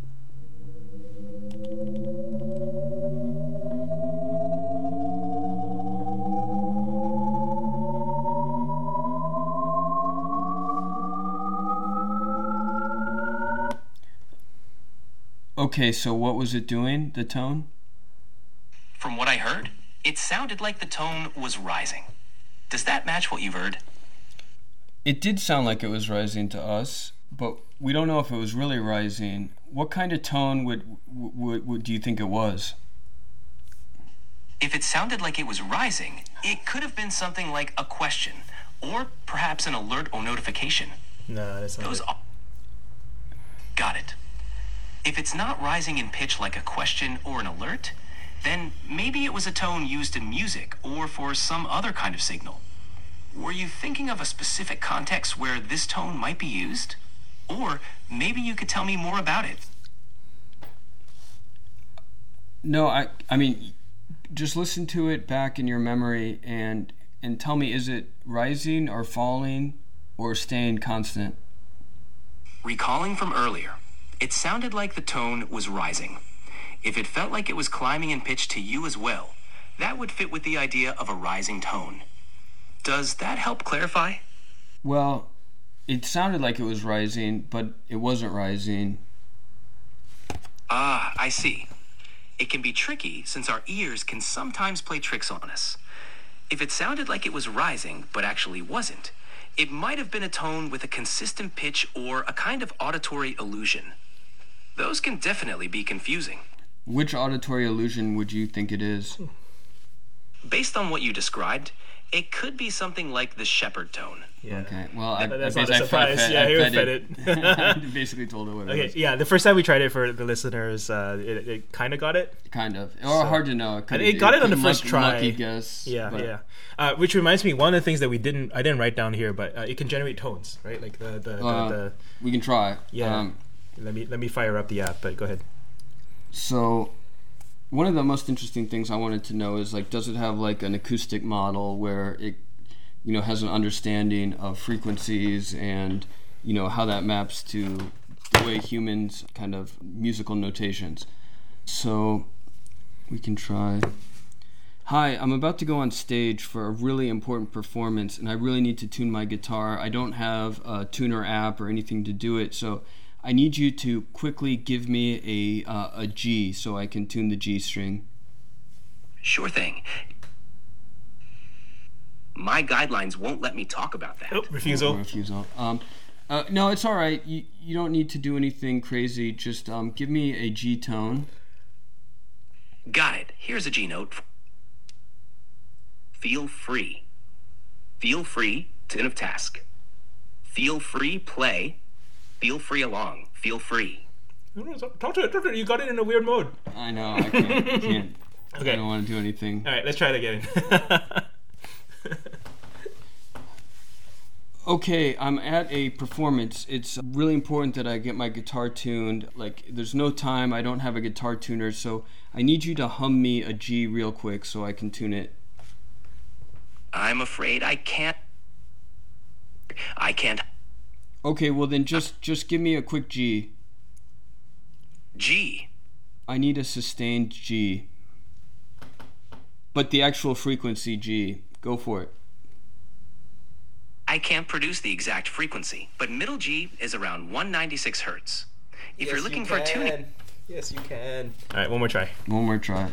Okay, so what was it doing, the tone? From what I heard, it sounded like the tone was rising. Does that match what you've heard? It did sound like it was rising to us, but we don't know if it was really rising. What kind of tone would do you think it was? If it sounded like it was rising, it could have been something like a question, or perhaps an alert or notification. No, that's not Those it. are... Got it. If it's not rising in pitch like a question or an alert, then maybe it was a tone used in music or for some other kind of signal. Were you thinking of a specific context where this tone might be used? Or maybe you could tell me more about it. No, I mean, just listen to it back in your memory and tell me, is it rising or falling or staying constant? Recalling from earlier, it sounded like the tone was rising. If it felt like it was climbing in pitch to you as well, that would fit with the idea of a rising tone. Does that help clarify? Well, it sounded like it was rising, but it wasn't rising. Ah, I see. It can be tricky since our ears can sometimes play tricks on us. If it sounded like it was rising but actually wasn't, it might have been a tone with a consistent pitch or a kind of auditory illusion. Those can definitely be confusing. Which auditory illusion would you think it is? Based on what you described, it could be something like the shepherd tone. Yeah. Okay, well, That's I not guess a surprise. I Yeah, you fed fed it. it. I basically told it what it Okay, was. yeah. The first time we tried it for the listeners, it kind of got it. Kind of. Or hard to know. It got it on the could first try. Lucky guess. Yeah, but- yeah. Which reminds me, one of the things that I didn't write down here, but it can generate tones, right? Like the We can try. yeah. Let me fire up the app, but go ahead. So, one of the most interesting things I wanted to know is like, does it have like an acoustic model where it, has an understanding of frequencies and how that maps to the way humans kind of musical notations. So, we can try. Hi, I'm about to go on stage for a really important performance, and I really need to tune my guitar. I don't have a tuner app or anything to do it, so I need you to quickly give me a G so I can tune the G string. Sure thing. My guidelines won't let me talk about that. Oh, refusal. No, it's all right. You don't need to do anything crazy. Just give me a G tone. Got it. Here's a G note. Feel free. Feel free, tune of task. Feel free, play. Feel free along. Feel free. Talk to it. You got it in a weird mode. I know. I can't. Okay. I don't want to do anything. All right, let's try it again. Okay, I'm at a performance. It's really important that I get my guitar tuned. Like, there's no time. I don't have a guitar tuner, so I need you to hum me a G real quick so I can tune it. I'm afraid I can't. I can't. Okay, well then just give me a quick G. G. I need a sustained G. But the actual frequency G. Go for it. I can't produce the exact frequency, but middle G is around 196 hertz. If you're looking for tuning... Yes, you can. All right, one more try. One more try.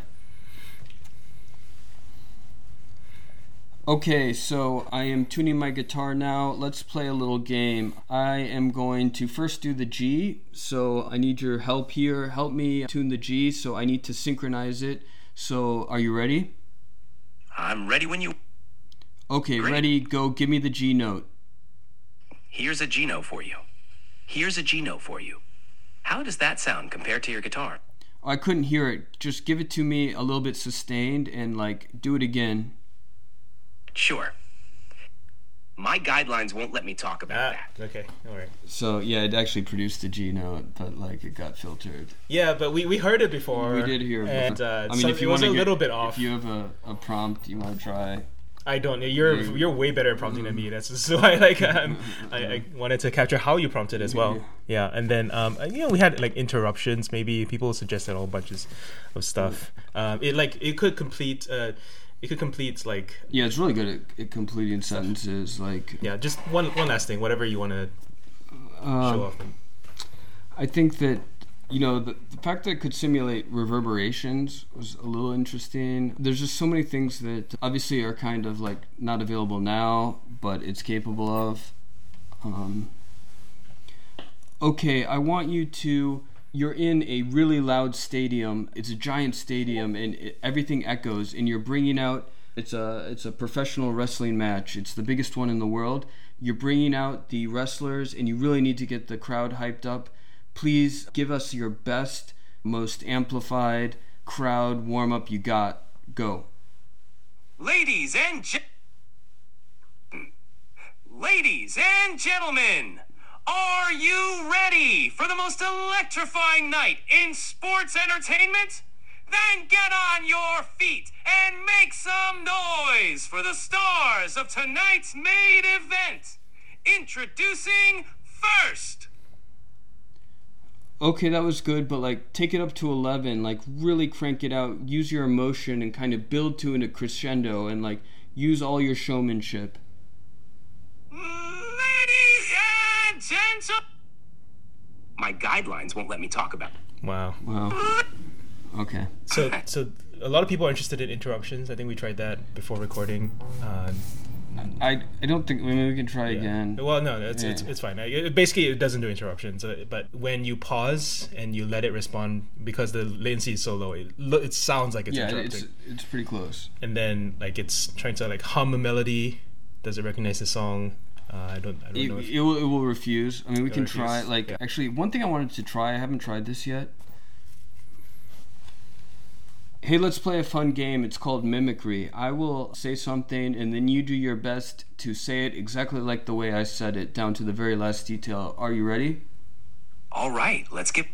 Okay, so I am tuning my guitar now. Let's play a little game. I am going to first do the G, so I need your help here. Help me tune the G, so I need to synchronize it. So, are you ready? I'm ready when you... Okay, Great. ready, go. Give me the G note. Here's a G note for you. Here's a G note for you. How does that sound compared to your guitar? Oh, I couldn't hear it. Just give it to me a little bit sustained and, do it again. Sure. My guidelines won't let me talk about that. Okay, all right. So, yeah, it actually produced the G note, but, it got filtered. Yeah, but we heard it before. We did hear it before. And if you it was a little bit off. If you have a prompt you want to try... I don't. You're way better at prompting than me. That's so I I wanted to capture how you prompted as well. Yeah, and then we had interruptions. Maybe people suggested a whole bunch of stuff. It could complete. It could complete Yeah, it's really good at completing sentences. Yeah, just one last thing. Whatever you want to show off. I think that. The fact that it could simulate reverberations was a little interesting. There's just so many things that obviously are kind of not available now, but it's capable of. Okay, I want you to... You're in a really loud stadium. It's a giant stadium, and everything echoes, and you're bringing out... It's a professional wrestling match. It's the biggest one in the world. You're bringing out the wrestlers, and you really need to get the crowd hyped up. Please give us your best, most amplified crowd warm-up you got. Go. Ladies and gentlemen, are you ready for the most electrifying night in sports entertainment? Then get on your feet and make some noise for the stars of tonight's main event. Introducing first... Okay, that was good, but take it up to 11, really crank it out, use your emotion and kind of build to a crescendo and use all your showmanship. Ladies and gentlemen, my guidelines won't let me talk about it. Wow. Okay. So a lot of people are interested in interruptions. I think we tried that before recording. I don't think... Maybe we can try again. Well, no, it's fine. Basically, it doesn't do interruptions. But when you pause and you let it respond, because the latency is so low, it sounds like it's interrupting. Yeah, it's pretty close. And then it's trying to hum a melody. Does it recognize the song? I don't know. It will refuse. I mean, we can try. Actually, one thing I wanted to try. I haven't tried this yet. Hey, let's play a fun game. It's called Mimicry. I will say something, and then you do your best to say it exactly like the way I said it, down to the very last detail. Are you ready? All right, let's keep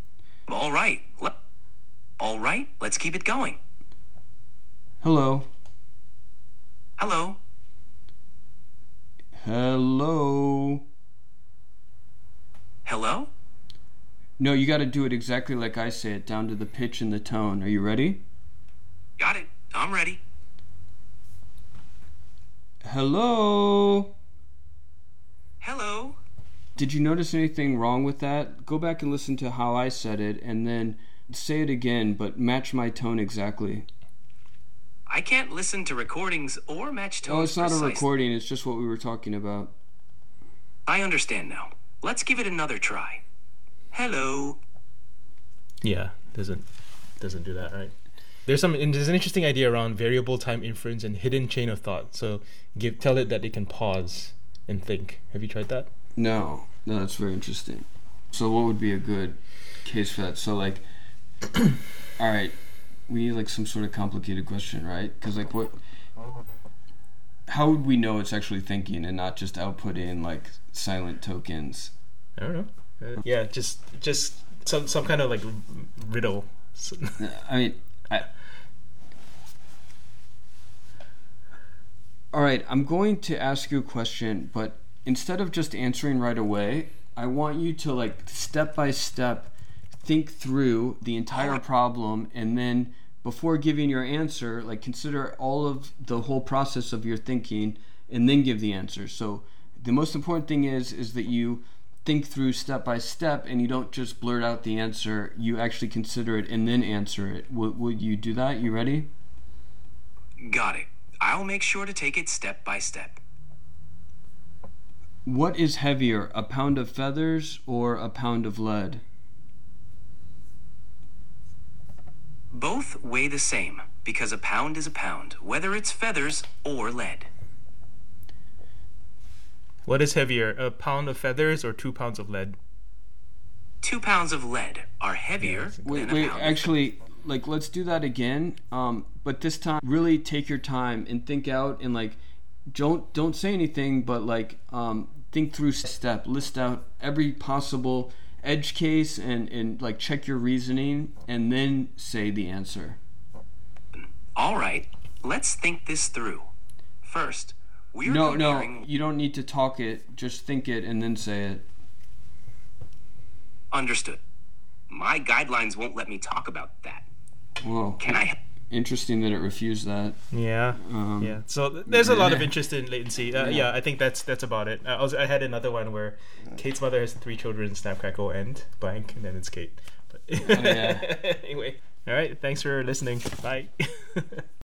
it going. Hello. Hello. Hello. Hello? No, you got to do it exactly like I say it, down to the pitch and the tone. Are you ready? Got it. I'm ready. Hello? Hello? Did you notice anything wrong with that? Go back and listen to how I said it, and then say it again, but match my tone exactly. I can't listen to recordings or match tones. Oh, it's not precisely. a recording. It's just what we were talking about. I understand now. Let's give it another try. Hello. Yeah, doesn't do that, right? There's an interesting idea around variable time inference and hidden chain of thought. So tell it that it can pause and think. Have you tried that? No, that's very interesting. So what would be a good case for that? So all right, we need some sort of complicated question, right? Because how would we know it's actually thinking and not just outputting silent tokens? I don't know. Yeah, just some kind of riddle. All right, I'm going to ask you a question, but instead of just answering right away, I want you to step by step think through the entire problem, and then before giving your answer, like consider all of the whole process of your thinking, and then give the answer. So the most important thing is that you think through step by step, and you don't just blurt out the answer. You actually consider it and then answer it. Would you do that? You ready? Got it. I'll make sure to take it step by step. What is heavier, a pound of feathers or a pound of lead? Both weigh the same, because a pound is a pound, whether it's feathers or lead. What is heavier, a pound of feathers or 2 pounds of lead? 2 pounds of lead are heavier than a pound. Actually, like, let's do that again. But this time, really take your time and think out, and like, don't say anything, but like, think through step, list out every possible edge case, and like check your reasoning, and then say the answer. All right, let's think this through. First, we're No, comparing... you don't need to talk it. Just think it and then say it. Understood. My guidelines won't let me talk about that. Whoa. Can I... Interesting that it refused that. Yeah, yeah. So there's a lot of interest in latency. Yeah, I think that's about it. I had another one where Kate's mother has 3 children, Snapcrackle and blank, and then it's Kate. But Oh, yeah. Anyway, all right. Thanks for listening. Bye.